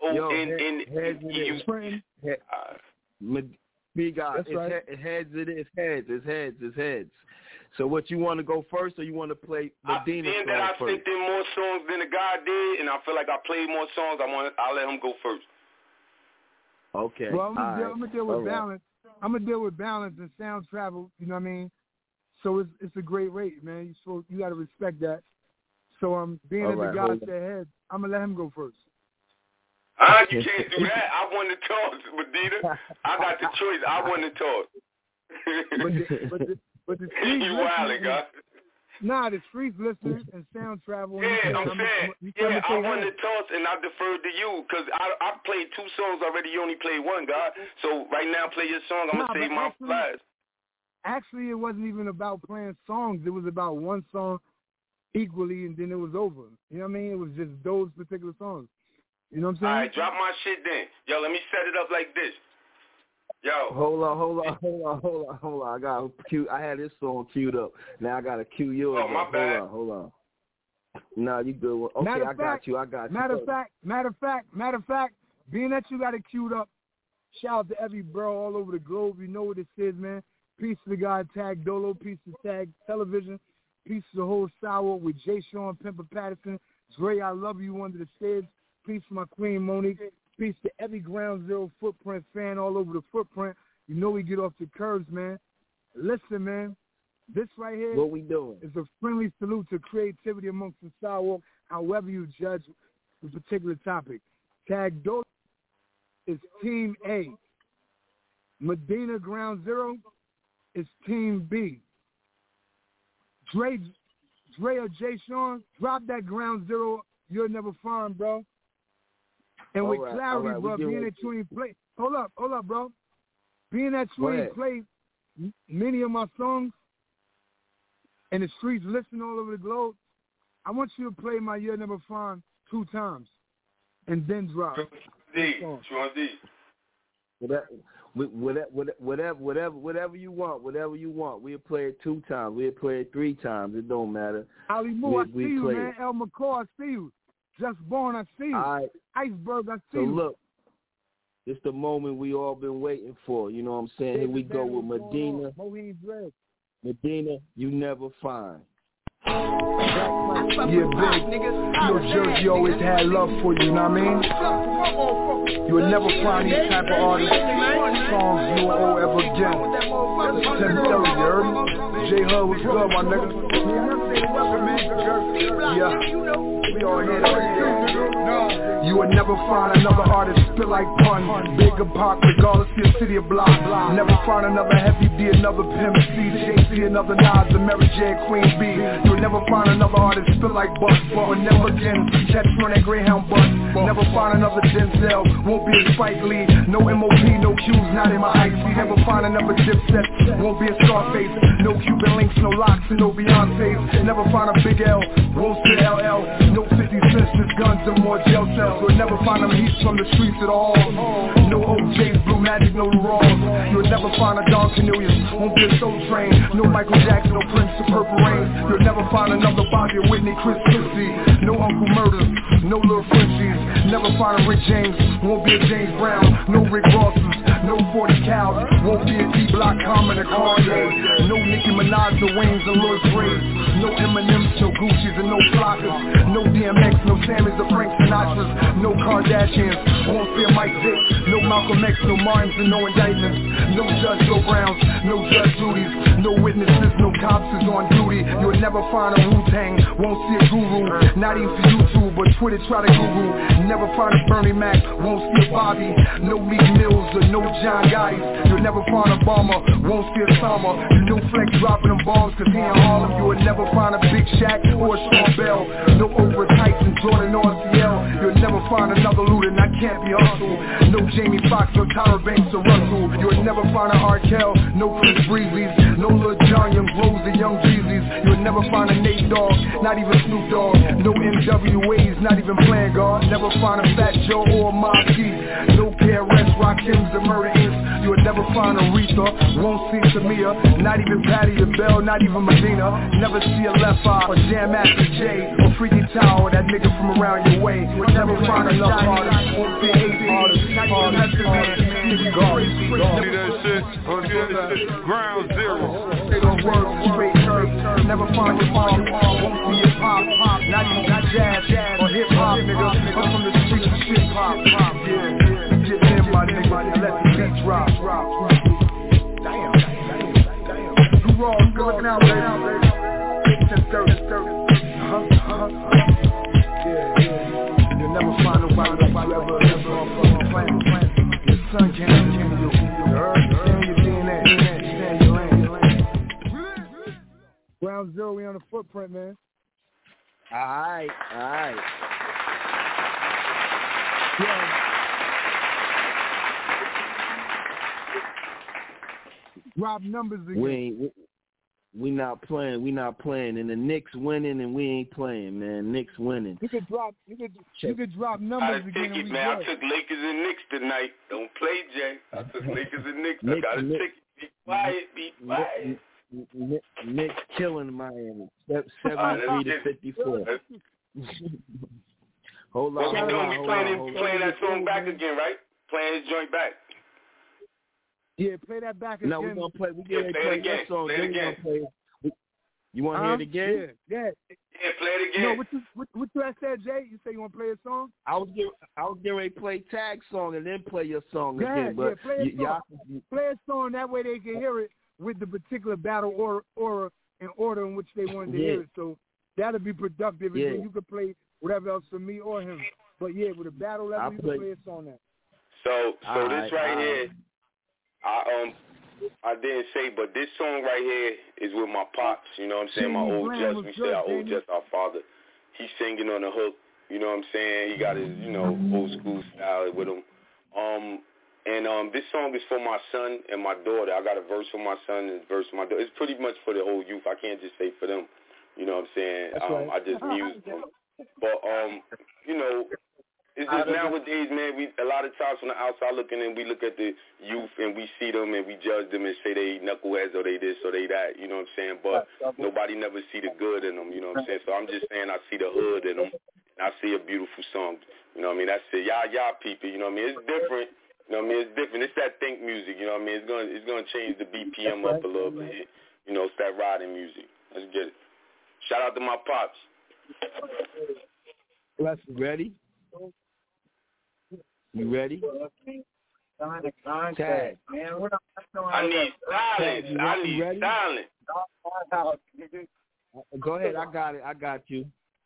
BONNEU. Big guy, it's heads. So what, you want to go first, or you want to play Medina song first? I sent in more songs than the guy did, and I feel like I played more songs. I'll let him go first. Okay. Well, I'm gonna deal with balance. I'm gonna deal with balance and sound travel. You know what I mean? So it's a great rate, man. You got to respect that. So being as the guy said head, I'm gonna let him go first. You can't do that. I won the toss, Medina. I got the choice. I won the toss. But the streets you wildin', guy. Nah, the streets listeners and sound travel. Yeah, I'm saying. I won the toss and I deferred to you because I played 2 songs already. You only played 1, God. So right now, play your song. I'm gonna save my flies. Actually, it wasn't even about playing songs. It was about one song equally, and then it was over. You know what I mean? It was just those particular songs. You know what I'm saying? All right, drop my shit then. Yo, let me set it up like this. Yo. Hold on. I had this song queued up. Now I gotta cue yours. Oh, my bad. Hold on. No, you good. Okay, I got you. Matter of fact, being that you got it queued up, shout out to every bro all over the globe. You know what this is, man. Peace to the guy Tag Dolo. Peace to Tag Television. Peace to the whole sour with Jay Sean, Pimper Patterson. Dre, I love you under the stairs. Peace to my queen Monique. Peace to every Ground Zero Footprint fan all over the footprint. You know we get off the curves, man. Listen, man. This right here what we doing? Is a friendly salute to creativity amongst the sidewalk, however you judge the particular topic. Tag Dolo is Team A. Medina Ground Zero is Team B. Dre or Jay Sean, drop that Ground Zero. You'll never find, bro. And all with right, clarity, right. Bro, being that you ain't play. Hold up, bro. Being that you ain't played many of my songs, and the streets listen all over the globe, I want you to play my You'll Never Find 2 times, and then drop. Sean D. Whatever you want. We'll play it 2 times. We'll play it 3 times. It don't matter. Ali Moore, I see you, man. El McCall, I see you. Just Born, I see you. Right. Iceberg, I see you. So look, it's the moment we all been waiting for. You know what I'm saying? Here we go with Medina. Medina, You Never Find. Yeah, big. You know, Jersey always had love for you, know what I mean? You would never find these type of artists, songs you will owe ever again. 10:30, you heard me? J Hud was good, my nigga. Yeah, we all here. You would never find another artist spit like Pun, Big and Pac, regardless of your city or block. Never find another Heavy D, another Pimp C, Jay-Z, another Nas, and Mary J, Queen B. You would never find another artist spit like Buck, but never again catch me on that Greyhound bus. Never find another Denzel, won't be a Spike Lee. No MOP, no Q's, not in my IC. Never find another Dipset, won't be a Scarface. No Cuban links, no locks, and no Beyonce's. Never find a Big L, won't see LL. No 50 cents, just guns and more jail cells. You'll never find them heat from the streets at all. No OJ's, Blue Magic, no Raws. You'll never find a Don Cornelius, won't be a Soul Train. No Michael Jackson, no Prince of Purple Rain. You'll never find another Bobby or Whitney, Chris Christie. No Uncle Murder, no Lil Frenchies. Never find a Rick James, won't be a James Brown. No Rick Rosses, no 40 Cows. Won't be a D-Block, Common, or Kanye. No Nicki Minaj, no Waynes, or Louis Graves. No Eminems, no Gucci's, and no Flockers. No DMX, no Sammys, or Frank Sinatra's. No Kardashians, won't see a Mike Vick. No Malcolm X, no Martins, and no indictments. No Judge Joe Browns, no Judge Judy's. No witnesses, no cops is on duty. You'll never find a Wu-Tang, won't see a Guru. Not even for YouTube, but Twitter try to Google. Never find a Bernie Mac, won't see a Bobby. No Meek Mills or no John Gotti. You'll never find a Obama, won't see a Sama. You know Flex dropping them bombs cause he in Harlem. You will never find a Big Shaq or a Sean Bell. No Oprah Tyson, Jordan or CL. You'll never find another Luda, and I can't be hustled. No Jamie Foxx or Tyra Banks or Russell. You'll never find a R. Kell, no Chris Breezy's. No Lil Jon, Young Rose or Young Jeezys. You'll never find a Nate Dogg, not even Snoop Dogg. No NWAs, not even playing guard. Never find a Fat Joe or a Mob Deep. No KRS, Rakims or Murder Inc. You'll never find Aretha, won't see Tamia. Not even Patti LaBelle, not even Medina. Never see a Left Eye or Jam Master Jay or Freaky Tower, that nigga from around your way. You'll never find another artist, won't see an artist. Not even Hester Man. See that shit? Ground Zero. They don't work straight curve. Never find your mom, won't see your pop. Not even jazz or hip hop, nigga. I'm from the streets of shit pop. Yeah, get in my nigga, let the beat drop. Damn. You wrong, good now, baby. 10:30. Yeah. You'll never find nobody like you ever motherfucking planet. Your son can't give you. You heard? Stand your DNA. Stand your lane. Ground Zero, we on the footprint, man. Alright. Yeah. Drop numbers again. We not playing, and the Knicks winning, and we ain't playing, man. Knicks winning. You could drop numbers again. I took Lakers and Knicks tonight. Don't play, Jay. I took Lakers and Knicks. I got a ticket. Be quiet. Knicks killing Miami. 73-54. Hold on. Playing that song back again, right? Playing his joint back. Yeah, play that back again. No, we're going to play. We're going to play that song. Play it again. You want to hear it again? Yeah, play it again. No, what you said, Jay? You say you want to play a song? I was getting ready to play Tag song and then play your song again. But play a song. Play a song, that way they can hear it with the particular battle order in which they wanted to hear it. So that'll be productive. And then you can play whatever else for me or him. But yeah, with a battle level, you can play a song now. So this right here, I didn't say, but this song right here is with my pops, you know what I'm saying? My old Just, we say our old Just, our father. He's singing on the hook, you know what I'm saying? He got his, you know, old school style with him. This song is for my son and my daughter. I got a verse for my son and a verse for my daughter. It's pretty much for the whole youth. I can't just say for them, you know what I'm saying? Right. I just muse them. But, you know, it's just nowadays, man, a lot of times from the outside looking in, we look at the youth and we see them and we judge them and say they knuckleheads or they this or they that, you know what I'm saying? But nobody never see the good in them, you know what I'm saying? So I'm just saying I see the hood in them and I see a beautiful song, you know what I mean? That's it. Y'all people, you know what I mean? It's different, you know what I mean? It's different. It's that think music, you know what I mean? It's gonna change the BPM up a little bit, you know, it's that riding music. Let's get it. Shout out to my pops. Bless you. Ready? You ready? Tag. I need silence. I need silence. Go ahead. I got it. I got you.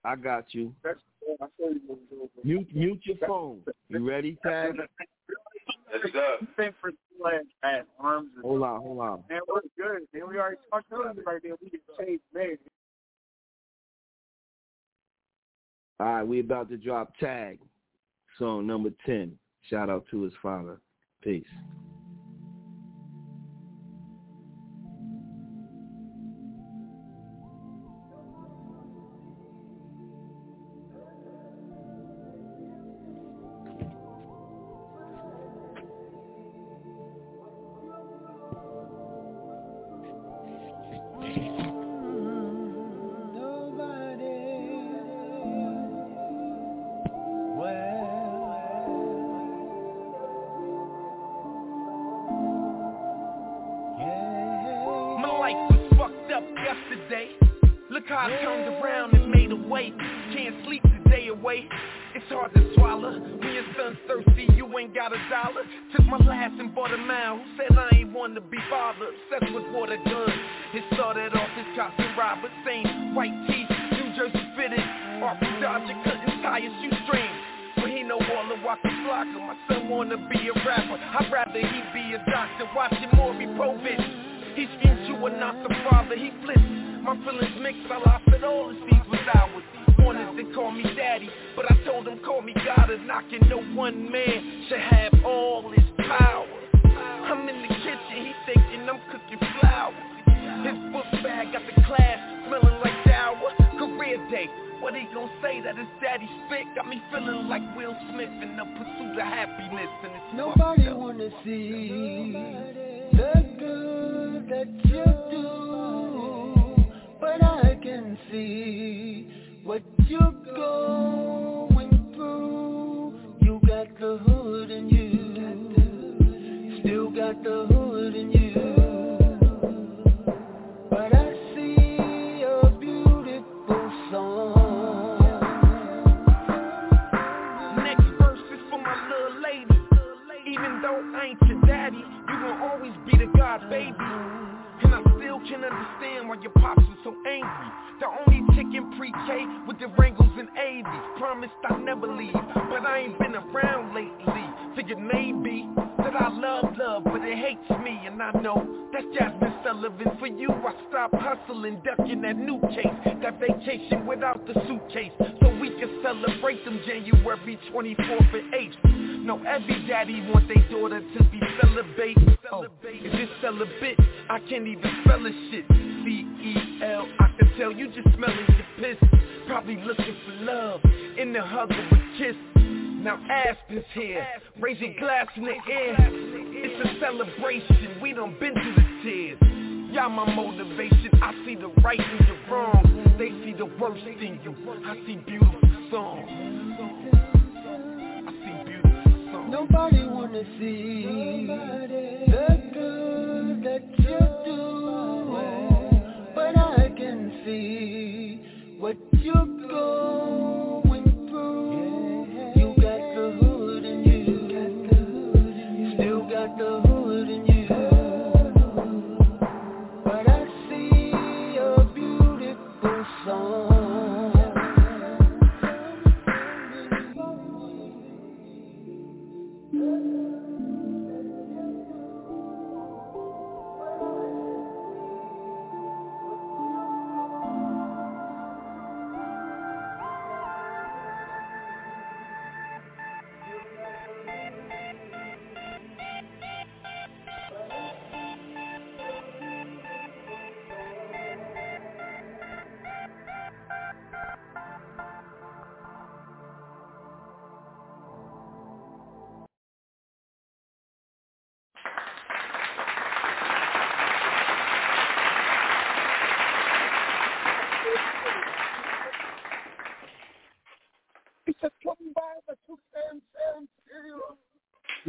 Mute your phone. You ready, Tag? Yes, sir. Hold on. Man, we're good. Man, we already talked about it right there. We can change, man. All right, we about to drop Tag, song number 10. Shout out to his father. Peace.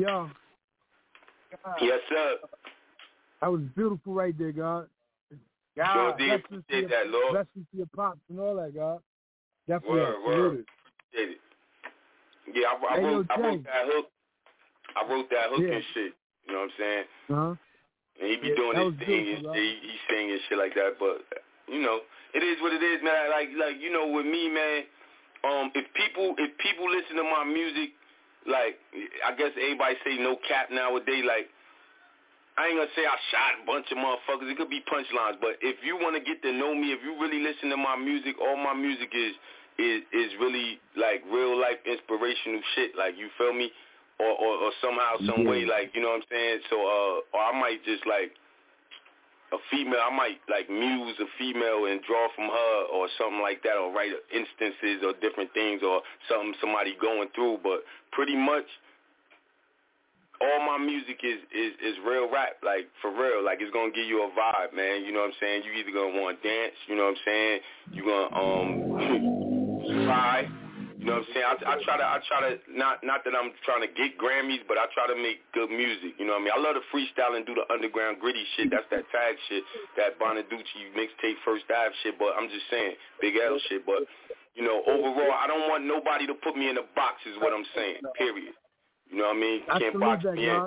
Yo. Yes, sir. That was beautiful right there, God. Sure did. Appreciate that, Lord. Blessings to your pops and all that, God. Definitely. Word. Did it. Yeah, I wrote that hook. I wrote that hook and shit. You know what I'm saying? Uh-huh. And he be doing his thing and he singing shit like that. But, you know, it is what it is, man. Like you know, with me, man, if people listen to my music, like, I guess everybody say no cap nowadays, like, I ain't gonna say I shot a bunch of motherfuckers. It could be punchlines, but if you want to get to know me, if you really listen to my music, all my music is really like real life inspirational shit. Like, you feel me? Or somehow, some way, like, you know what I'm saying? So, or I might just like a female. I might like muse a female and draw from her or something like that, or write instances or different things or something somebody going through. But pretty much, all my music is real rap, like, for real. Like, it's going to give you a vibe, man. You know what I'm saying? You either going to want to dance, you know what I'm saying? You going to cry. You know what I'm saying? I try to not that I'm trying to get Grammys, but I try to make good music. You know what I mean? I love to freestyle and do the underground gritty shit. That's that tag shit, that Bonaducci mixtape First Dive shit. But I'm just saying, Big L shit. But, you know, overall, I don't want nobody to put me in a box is what I'm saying, period. You know what I mean? You can't box me in.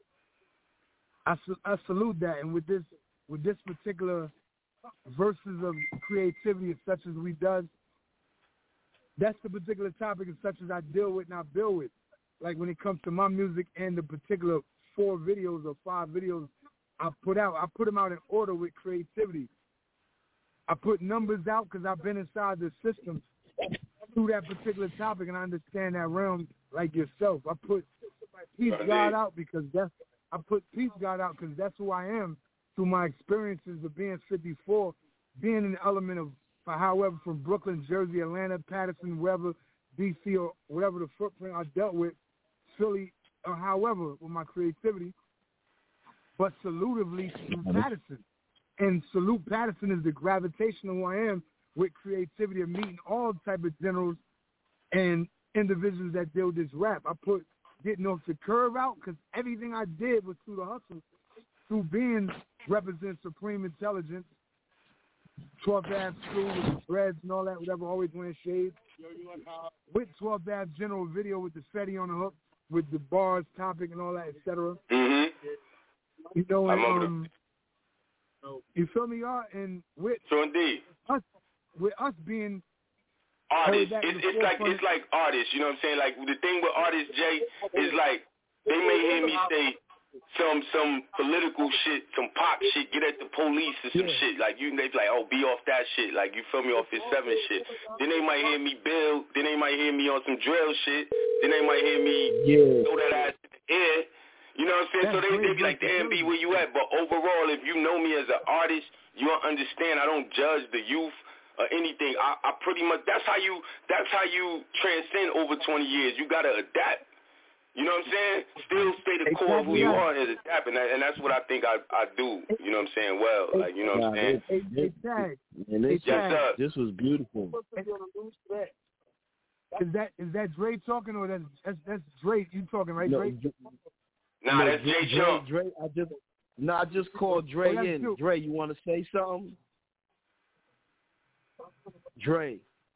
I salute that. And with this particular verses of creativity such as we does, that's the particular topic such as I deal with and I build with. Like, when it comes to my music and the particular 4 videos or 5 videos I put out, I put them out in order with creativity. I put numbers out because I've been inside the system through that particular topic and I understand that realm like yourself. I put Peace God out because that's who I am through my experiences of being 54, being an element of, however, from Brooklyn, Jersey, Atlanta, Patterson, wherever, D.C., or whatever the footprint I dealt with, Philly, or however, with my creativity, but salutively through Patterson. And salute Patterson is the gravitation of who I am with creativity of meeting all type of generals and individuals that deal with this rap. I put getting off the curve out because everything I did was through the hustle, through being represent supreme intelligence, 12th Ave School with the dreads and all that, whatever, always wearing shades. With 12th Ave General Video with the Fetty on the hook, with the bars, topic, and all that, etc. Mm-hmm. You know, and, you feel me, y'all? And with us being artists, it's like artists. You know what I'm saying? Like, the thing with artists, Jay, is like they may hear me say some political shit, some pop shit, get at the police or some shit. Like, they be like, oh, be off that shit. Like, you feel me, off his 7 shit. Then they might hear me build. Then they might hear me on some drill shit. Then they might hear me throw that ass in the air. You know what I'm saying? So they be like, damn, B, where you at? But overall, if you know me as an artist, you don't understand. I don't judge the youth or anything. I pretty much, that's how you transcend over 20 years. You got to adapt. You know what I'm saying? Still stay the core of who you are and adapt. And that's what I think I do. You know what I'm saying? Well, like, you know what I'm saying? This was beautiful. Is that Dre talking, or that's Dre? You talking, right, Dre? Nah, that's Jay Sean. Dre, I just called Dre in. Dre, you want to say something? Dre.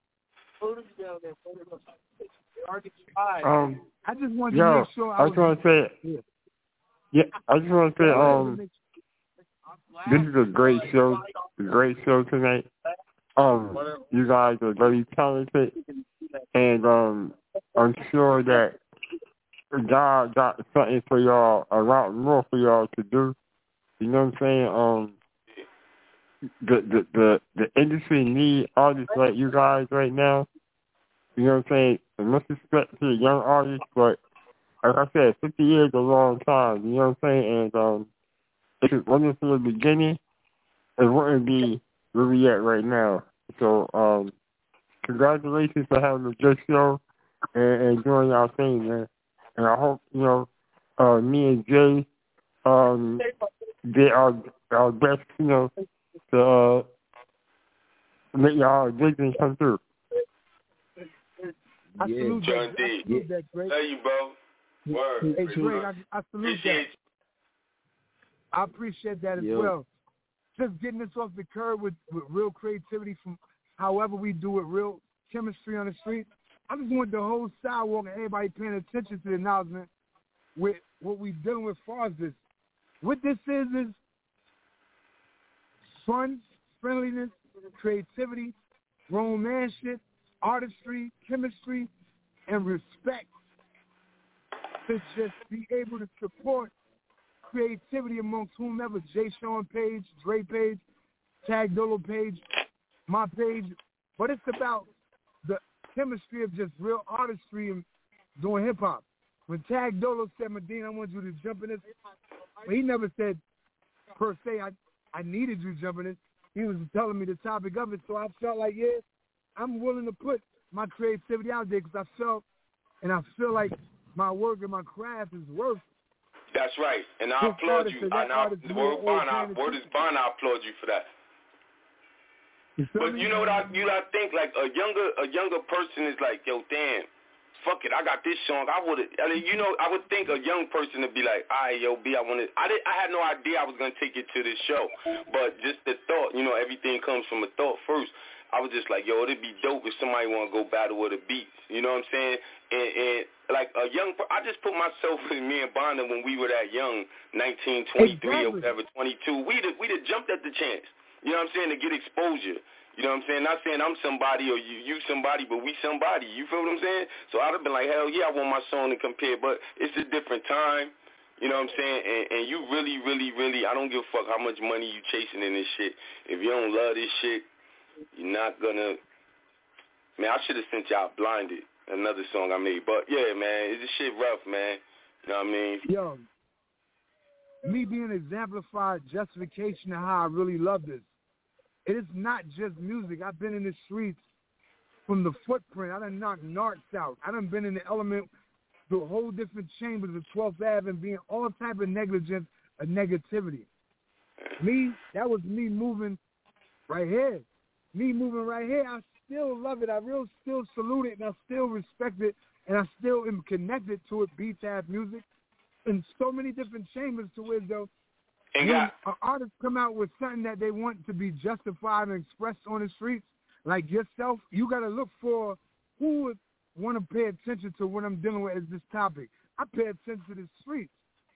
I just wanted to make sure. I just want to say. Yeah, I just want to say. This is a great show. A great show tonight. You guys are very talented, and I'm sure that God got something for y'all, a lot more for y'all to do. You know what I'm saying? The industry need artists like you guys right now. You know what I'm saying? And much respect to the young artists, but like I said, 50 years is a long time. You know what I'm saying? And if it wasn't from the beginning, it wouldn't be where we at right now. So congratulations for having a good show and doing our thing, man. And I hope, you know, me and Jay did our best, you know, to make y'all vision come through. John D. Tell you, bro. Word. Hey, Drake, I salute that. I appreciate that as well. Just getting this off the curb with real creativity from however we do it, real chemistry on the street. I just want the whole sidewalk and everybody paying attention to the announcement with what we're dealing with as far as this. What this is fun, friendliness, creativity, grown man shit, artistry, chemistry, and respect to just be able to support creativity amongst whomever, Jay Sean page, Dre page, Tag Dolo page, my page. But it's about the chemistry of just real artistry and doing hip-hop. When Tag Dolo said, Medina, I want you to jump in this, he never said, per se, I needed you jumping in. He was telling me the topic of it, so I felt like, yeah, I'm willing to put my creativity out there because I felt and I feel like my work and my craft is worth. That's right, and I applaud you. Word is bond. I applaud you for that. But you know what I think? Like a younger person is like, yo, damn, fuck it, I got this song. I would think a young person would be like, all right, yo, B, I had no idea I was gonna take it to this show, but just the thought, everything comes from a thought first. I was just like, yo, it'd be dope if somebody want to go battle with a beat. You know what I'm saying? And like I just put myself in me and Bonda when we were that young, 19, 23 or whatever, 22. We'd have jumped at the chance. You know what I'm saying? To get exposure. You know what I'm saying? Not saying I'm somebody or you somebody, but we somebody. You feel what I'm saying? So I'd have been like, hell yeah, I want my song to compare, but it's a different time. You know what I'm saying? And you really, really, really, I don't give a fuck how much money you chasing in this shit. If you don't love this shit, you're not gonna. Man, I should have sent y'all Blinded, another song I made. But yeah, man, this shit rough, man. You know what I mean? Yo, me being exemplified justification of how I really love this. It is not just music. I've been in the streets from the footprint. I done knocked narcs out. I done been in the element, the whole different chambers of 12th Ave and being all type of negligence or negativity. That was me moving right here. I still love it. I still salute it, and I still respect it, and I still am connected to it, B-Tab music, in so many different chambers to where, though, when an artist come out with something that they want to be justified and expressed on the streets, like yourself, you got to look for who would want to pay attention to what I'm dealing with as this topic. I pay attention to the streets.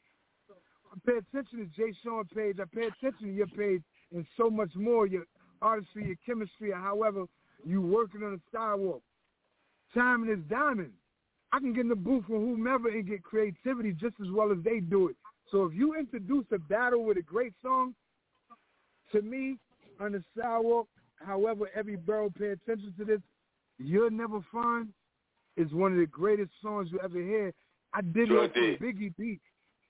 I pay attention to Jay Sean page. I pay attention to your page and so much more, your artistry, your chemistry, or however you working on the sidewalk. Timing is diamond. I can get in the booth with whomever and get creativity just as well as they do it. So if you introduce a battle with a great song, to me, on the sidewalk, however every borough pay attention to this, You'll Never Find is one of the greatest songs you ever hear. I did it off a Biggie beat.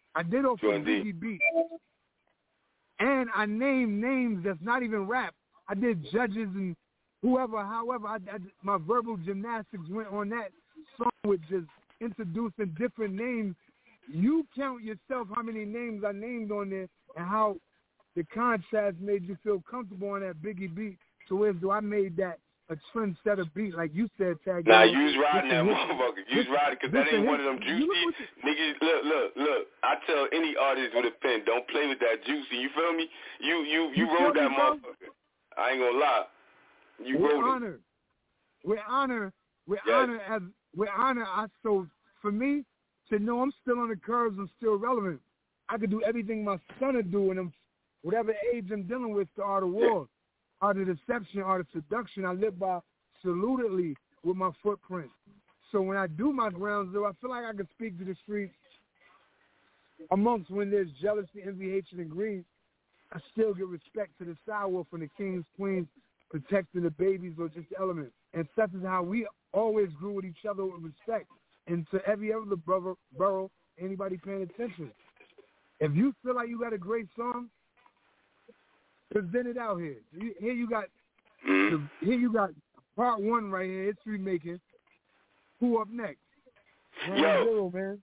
And I named names that's not even rap. I did judges and whoever, however, my verbal gymnastics went on that song with just introducing different names. You count yourself how many names I named on there and how the contrast made you feel comfortable on that Biggie beat. So as though I made that a trendsetter beat, like you said, Tag. Nah, you was riding that motherfucker. You was riding because that ain't one of them juicy niggas. Look. I tell any artist with a pen, don't play with that juicy. You feel me? You rode that motherfucker. I ain't gonna lie. You rode it. With honor. So for me to know I'm still on the curves, I'm still relevant. I could do everything my son would do, and whatever age I'm dealing with, the art of war. Art of deception, art of seduction, I live by salutedly with my footprint. So when I do my ground zero, I feel like I can speak to the streets amongst when there's jealousy, envy, hatred, and greed. I still give respect to the sidewalk from the kings, queens, protecting the babies or just elements. And such is how we always grew with each other with respect. And to every other borough, anybody paying attention. If you feel like you got a great song, present it out here. Here you got part one right here. History making. Who up next? Yo, man.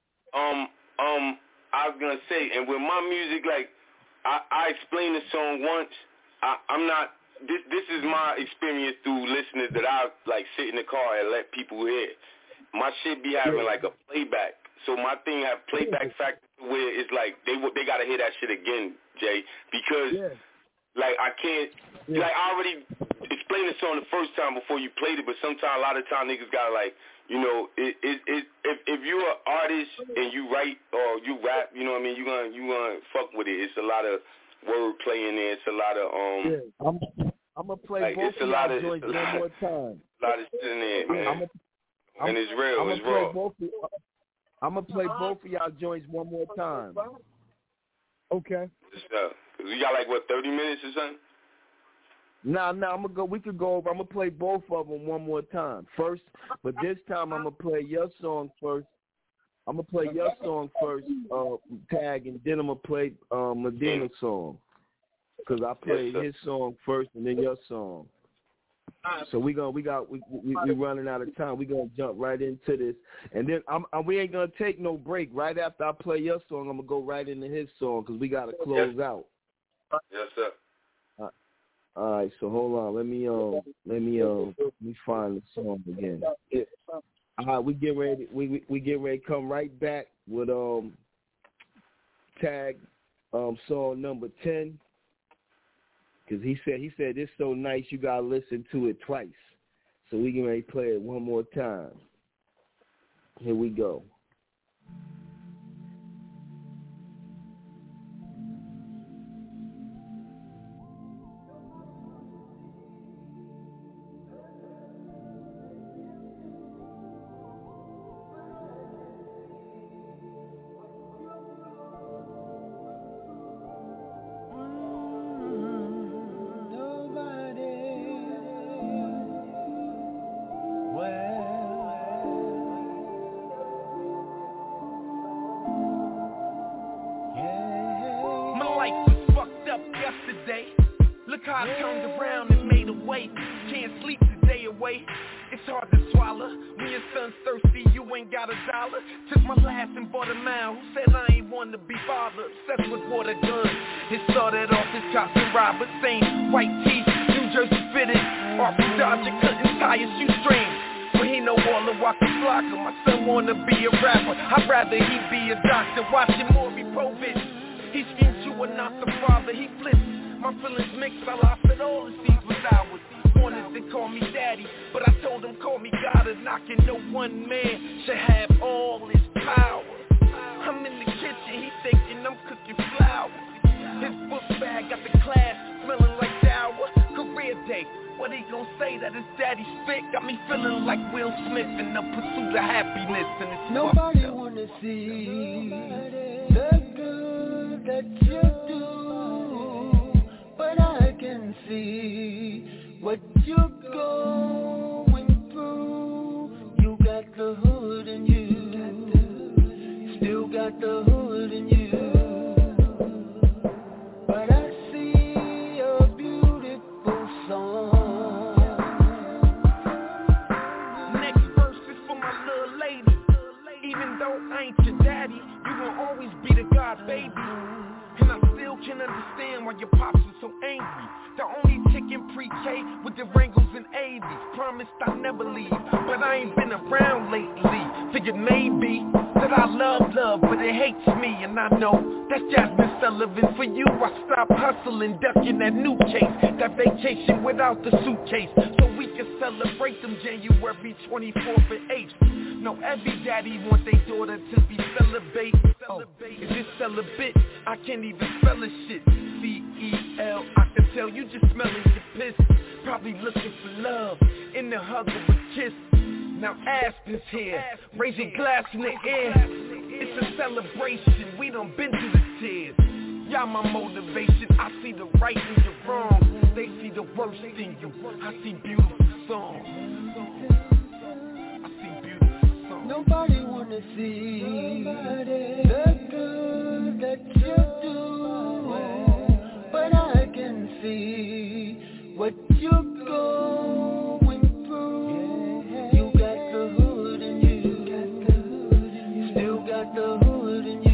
I was gonna say, and with my music, like I explained the song once. I'm not. This is my experience through listeners that I like sit in the car and let people hear. My shit be having like a playback So my thing have playback factor where it's like they gotta hear that shit again, Jay, because like I can't like I already explained the song the first time before you played it, but sometimes a lot of time niggas gotta like, you know, if you're an artist and you write or you rap, you know what I mean, you gonna fuck with it. It's a lot of word play in there. It's a lot of I'm gonna play like, both of y'all joints one more time. A lot of shit in there, man. And it's real. It's raw. I'm gonna play both of y'all joints one more time. Okay. We got like what 30 minutes or something. Nah, I'm gonna go. We could go over. I'm gonna play both of them one more time first, but this time I'm gonna play your song first. I'm gonna play your song first, Tag, and then I'm gonna play Medina's song, cause I played his song first and then your song. So we running out of time. We gonna jump right into this, and then we ain't gonna take no break. Right after I play your song, I'm gonna go right into his song, cause we gotta close out. Yes, sir. All right, so hold on. Let me find the song again. All right, we get ready. We get ready to come right back with Tag song number 10. Cause he said it's so nice you gotta listen to it twice. So we get ready to play it one more time. Here we go. The suitcase, so we can celebrate them January 24th and 8th. No, every daddy want their daughter to be celibate. Is it celibate? I can't even spell this shit. C-E-L, I can tell you just smelling your piss. Probably looking for love in the hug of a kiss. Now Aspen's here, raise your glass in the air. It's a celebration, we done been through the tears. Y'all my motivation, I see the right and the wrong. They see the worst in you, I see beautiful songs. I see beautiful songs. Nobody wanna see the good that you do, but I can see what you're going through. You got the hood in you, still got the hood in you.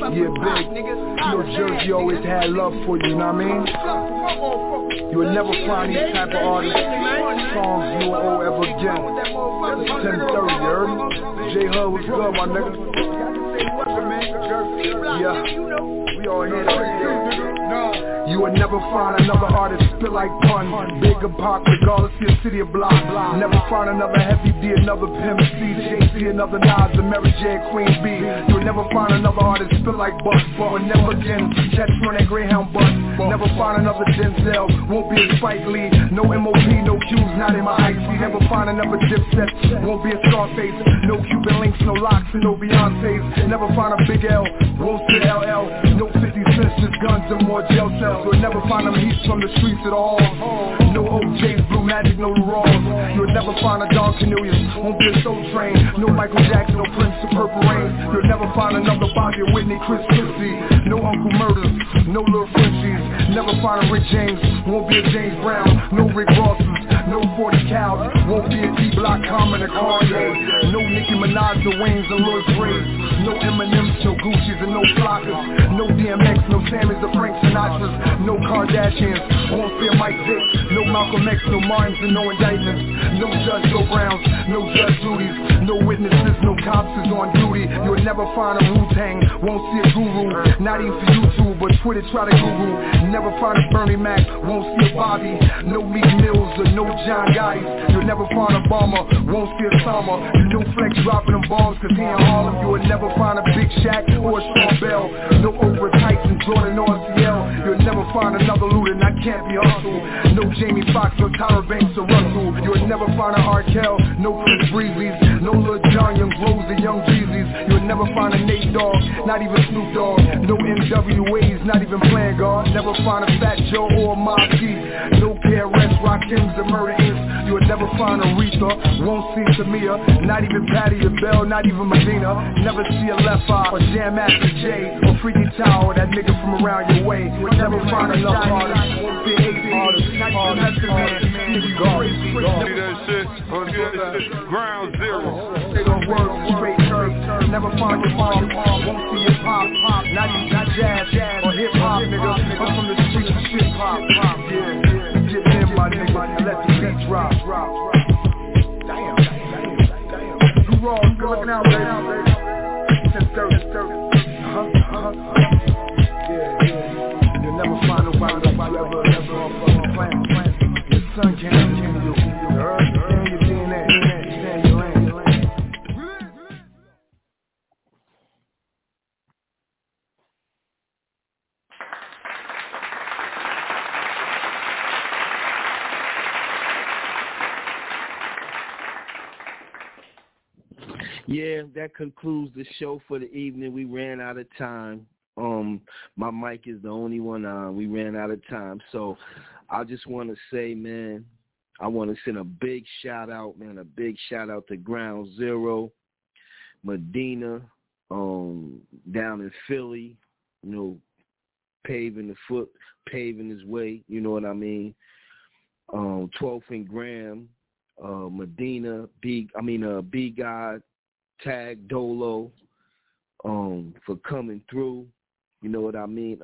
Yeah, big. You know Jersey always had love for you, know what I mean? You would never find these type of artists, songs you will owe ever again. It's 10:30, you heard me? J-Hud was good, my nigga. Yeah, we all here today. You would never find another artist spit like Pun, Big and Pac, regardless of your city or block. Never find another Heavy D, another Pimp C, Jay-Z, another Nas, and Mary J, Queen B. You would never find another artist spit like Buck, but never again catch me on that Greyhound bus. Never find another Denzel, won't be a Spike Lee. No MOP, no Q's, not in my IC. Never find another Dipset, won't be a Scarface. No Cuban links, no locks, and no Beyonce's. Never find a Big L, won't sit LL. No 50 cents, just guns and more jail cells. You'll never find them heat from the streets at all. No OJ's, Blue Magic, no Raws. You'll never find a Don Cornelius, won't be a Soul Train. No Michael Jackson, no Prince of Purple Rain. You'll never find another Bobby or Whitney, Chris Christie. No Uncle Murders, no Little Frenchies. Never find a Rick James, won't be a James Brown. No Rick Rosses, no 40 Cows. Won't be a D-Block, Common, or Kanye. No Nicki Minaj, no Waynes, or Louis Graves. No Eminems, no Gucci's, and no Flockers. No DMX, no Sammys, or Frank Sinatra's. No Kardashians, won't see a Mike Vick. No Malcolm X, no Martins, and no indictments. No Judge Joe Browns, no Judge Judy's. No witnesses, no cops is on duty. You'll never find a Wu-Tang, won't see a Guru. Not even for YouTube, but Twitter try to Google. Never find a Bernie Mac, won't see a Bobby. No Meek Mills or no John Gotti. You'll never find a Obama, won't see a Sama. You know Flex dropping them bombs cause he in Harlem. You will never find a Big Shaq or a Sean Bell. No Oprah Tyson, Jordan or CL. You'll never find another Luda, and I can't be hustled. No Jamie Foxx or Tyra Banks or Russell. You'll never find a R. Kell, no Chris Breezy's. No Lil Jon, Young Rose or Young Jeezy's. You'll never find a Nate Dogg, not even Snoop Dogg. No NWA's, not even Plan God. Never find a Fat Joe or a Mob Deep. No KRS, Rakims or Murder Inc. You'll never find Aretha, won't see Tamia. Not even Patti LaBelle, not even Medina. Never see a Left Eye or Jam Master Jay or Freaky Tao or that nigga from around your way. You'll never find enough artists, won't see an artist, not even Method Man. See that shit? Ground Zero. They don't work, straight church. Never find your mom, won't see your pop. Not even jazz or hip hop, nigga. I'm from the streets of shit pop. Yeah, get in my nigga, let the beat drop. Damn. You wrong, good looking out, baby. 10:30. Yeah. You'll never find nobody ever on the planet. Your son can't handle you. Stand your DNA. Stand your lane. Yeah, that concludes the show for the evening. We ran out of time. My mic is the only one on. We ran out of time. So I just want to say, man, I want to send a big shout out, man, a big shout out to Ground Zero, Medina, down in Philly, you know, paving his way, you know what I mean? 12th and Graham, Medina, B God, Tag Dolo, for coming through, you know what I mean?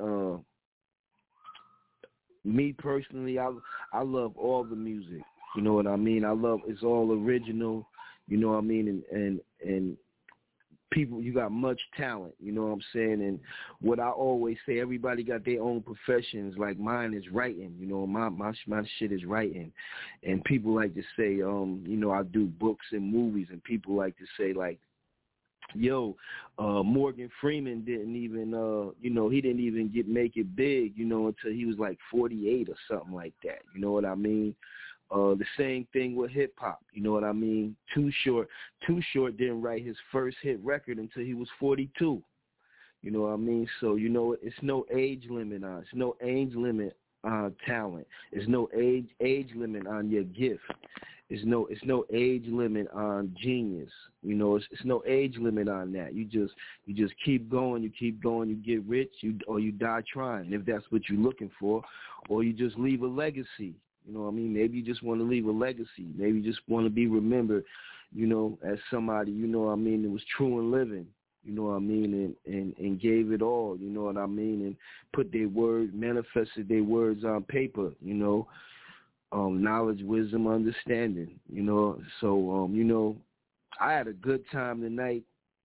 Me personally, I love all the music, you know what I mean? It's all original, you know what I mean? And people, you got much talent, you know what I'm saying? And what I always say, everybody got their own professions. Like mine is writing, you know, my shit is writing. And people like to say, you know, I do books and movies, and people like to say, like, yo, Morgan Freeman didn't even, you know, he didn't even make it big, you know, until he was like 48 or something like that. You know what I mean? The same thing with hip hop. You know what I mean? Too Short didn't write his first hit record until he was 42. You know what I mean? So, you know, it's no age limit on. It's no age limit on talent. It's no age limit on your gift. It's no age limit on genius. You know, it's no age limit on that. You just keep going, you get rich, or you die trying, if that's what you're looking for, or you just leave a legacy. You know what I mean? Maybe you just want to leave a legacy. Maybe you just want to be remembered, you know, as somebody, you know what I mean, that was true in living. you know what I mean, and gave it all, you know what I mean, and put their words, manifested their words on paper, you know, knowledge, wisdom, understanding, you know. So, you know, I had a good time tonight.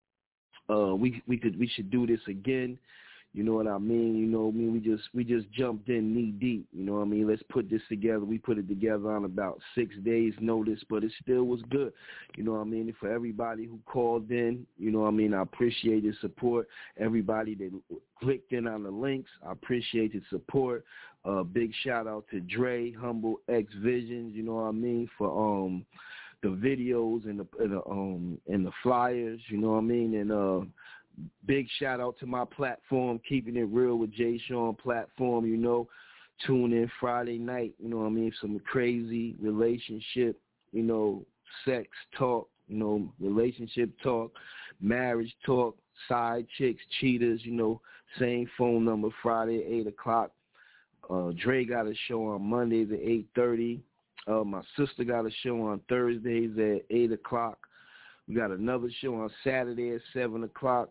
We should do this again. You know what I mean? You know what I mean? We just jumped in knee deep. You know what I mean? Let's put this together. We put it together on about 6 days' notice, but it still was good. You know what I mean? And for everybody who called in, you know what I mean? I appreciate the support. Everybody that clicked in on the links, I appreciate the support. Big shout out to Dre, Humble X Visions. You know what I mean? For the videos and the flyers. You know what I mean? And big shout out to my platform, Keeping It Real with Jay Sean platform, you know. Tune in Friday night, you know what I mean, some crazy relationship, you know, sex talk, you know, relationship talk, marriage talk, side chicks, cheaters, you know, same phone number, Friday at 8 o'clock. Dre got a show on Mondays at 8:30. My sister got a show on Thursdays at 8 o'clock. We got another show on Saturday at 7 o'clock.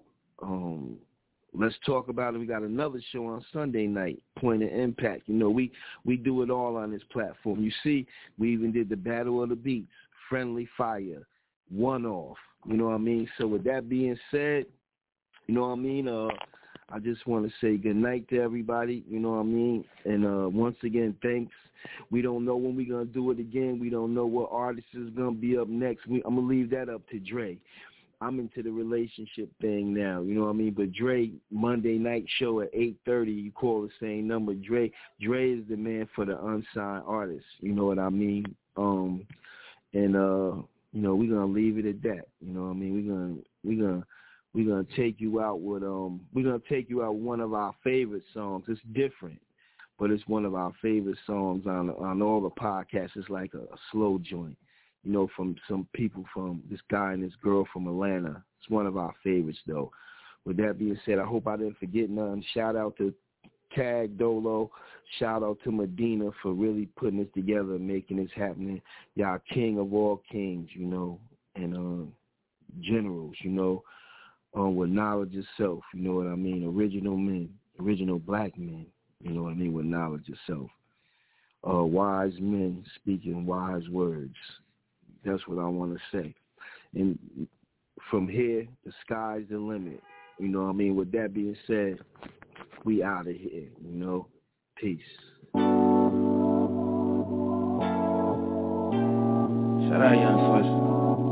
Let's talk about it. We got another show on Sunday night, Point of Impact. You know, we do it all on this platform. You see, we even did the Battle of the Beats, Friendly Fire, One Off. You know what I mean? So with that being said, you know what I mean? I just want to say good night to everybody. You know what I mean? And once again, thanks. We don't know when we're going to do it again. We don't know what artist is going to be up next. I'm going to leave that up to Dre. I'm into the relationship thing now, you know what I mean? But Dre, Monday night show at 8:30, you call the same number. Dre is the man for the unsigned artists, you know what I mean? You know, we're gonna leave it at that. You know what I mean? We're gonna take you out with one of our favorite songs. It's different, but it's one of our favorite songs on all the podcasts. It's like a slow joint. You know, from some people, from this guy and this girl from Atlanta. It's one of our favorites, though. With that being said, I hope I didn't forget none. Shout out to Tag Dolo. Shout out to Medina for really putting this together and making this happening. Y'all king of all kings, you know, and generals, you know, with knowledge itself, you know what I mean? Original men, original black men, you know what I mean, with knowledge itself. Wise men speaking wise words. That's what I want to say. And from here, the sky's the limit. You know what I mean? With that being said, we out of here, you know? Peace. Shout out Young Swiss.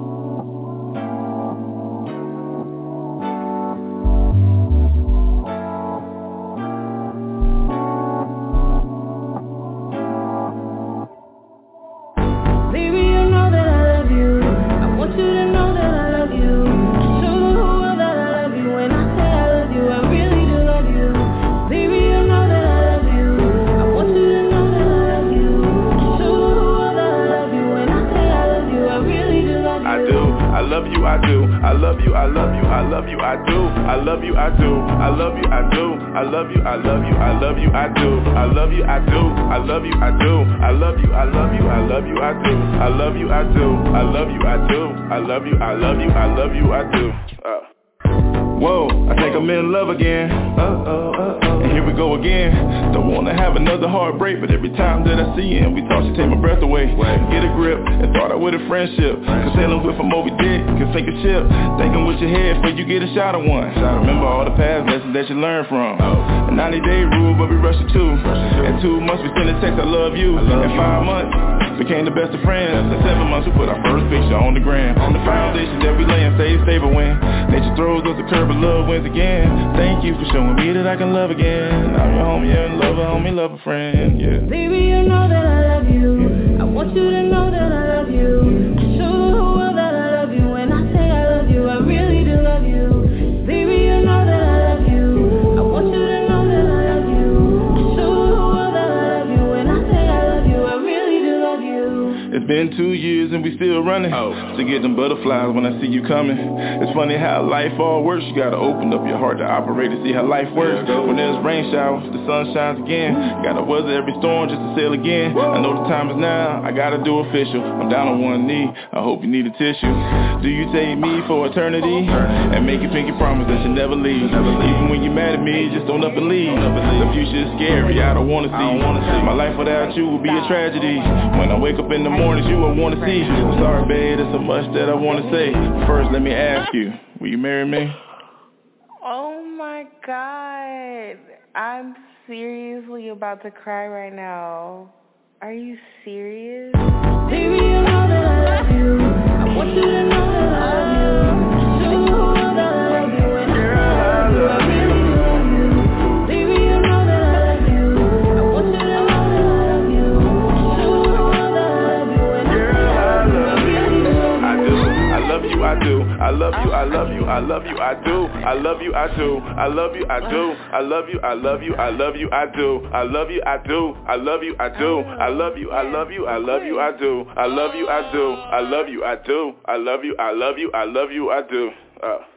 Whoa, I think I'm in love again. And here we go again. Don't wanna have another heartbreak, but every time that I see him, we thought she'd take my breath away. Get a grip and start out with a friendship. Cause sailing with a Moby Dick can sink a ship. Thinking with your head before you get a shot of one. Remember all the past lessons that you learned from. A 90-day rule, but we rushed it too. In 2 months we sent a text, I love you. In 5 months became the best of friends. In 7 months we put our first picture on the gram. On the foundation that we lay and stay stable when nature throws us a curve, but love wins again. Thank you for showing me that I can love again. I'm your homie and lover, homie, lover, friend, yeah. Baby, you know that I love you. I want you to know that I love you. Show the whole world that I love you. When I say I love you, I really do love you. Baby, you know that I love you. I want you to know that I love you. Show the whole world that I love you. When I say I love you, I really do love you. It's been 2 years and we still running. To get them butterflies when I see you coming. It's funny how life all works. You gotta open up your heart to operate to see how life works. When there's rain showers, the sun shines again. Gotta weather every storm just to sail again. I know the time is now, I gotta do official. I'm down on one knee, I hope you need a tissue. Do you take me for eternity? And make a pinky promise that you never leave. Even when you're mad at me, just don't up and leave. The future is scary, I don't wanna see. My life without you will be a tragedy. When I wake up in the mornings, you will wanna see. I'm sorry babe, there's so much that I wanna say. First let me ask you, will you marry me? Oh my God, I'm seriously about to cry right now. Are you serious? Baby, you know that I love you. I want you to know that I love you. You know that I love you, and girl, I really love you. Baby, you know that I love you. I want you to know that I love you. You know that I love you, and girl, I really love you. I do. I love you, I do. I love you, I love you, I love you, I do. I love you, I do. I love you, I do. I love you, I love you, I love you, I do. I love you, I do. I love you, I do. I love you, I love you, I love you, I do. I love you, I do. I love you, I do. I love you, I love you, I love you, I do.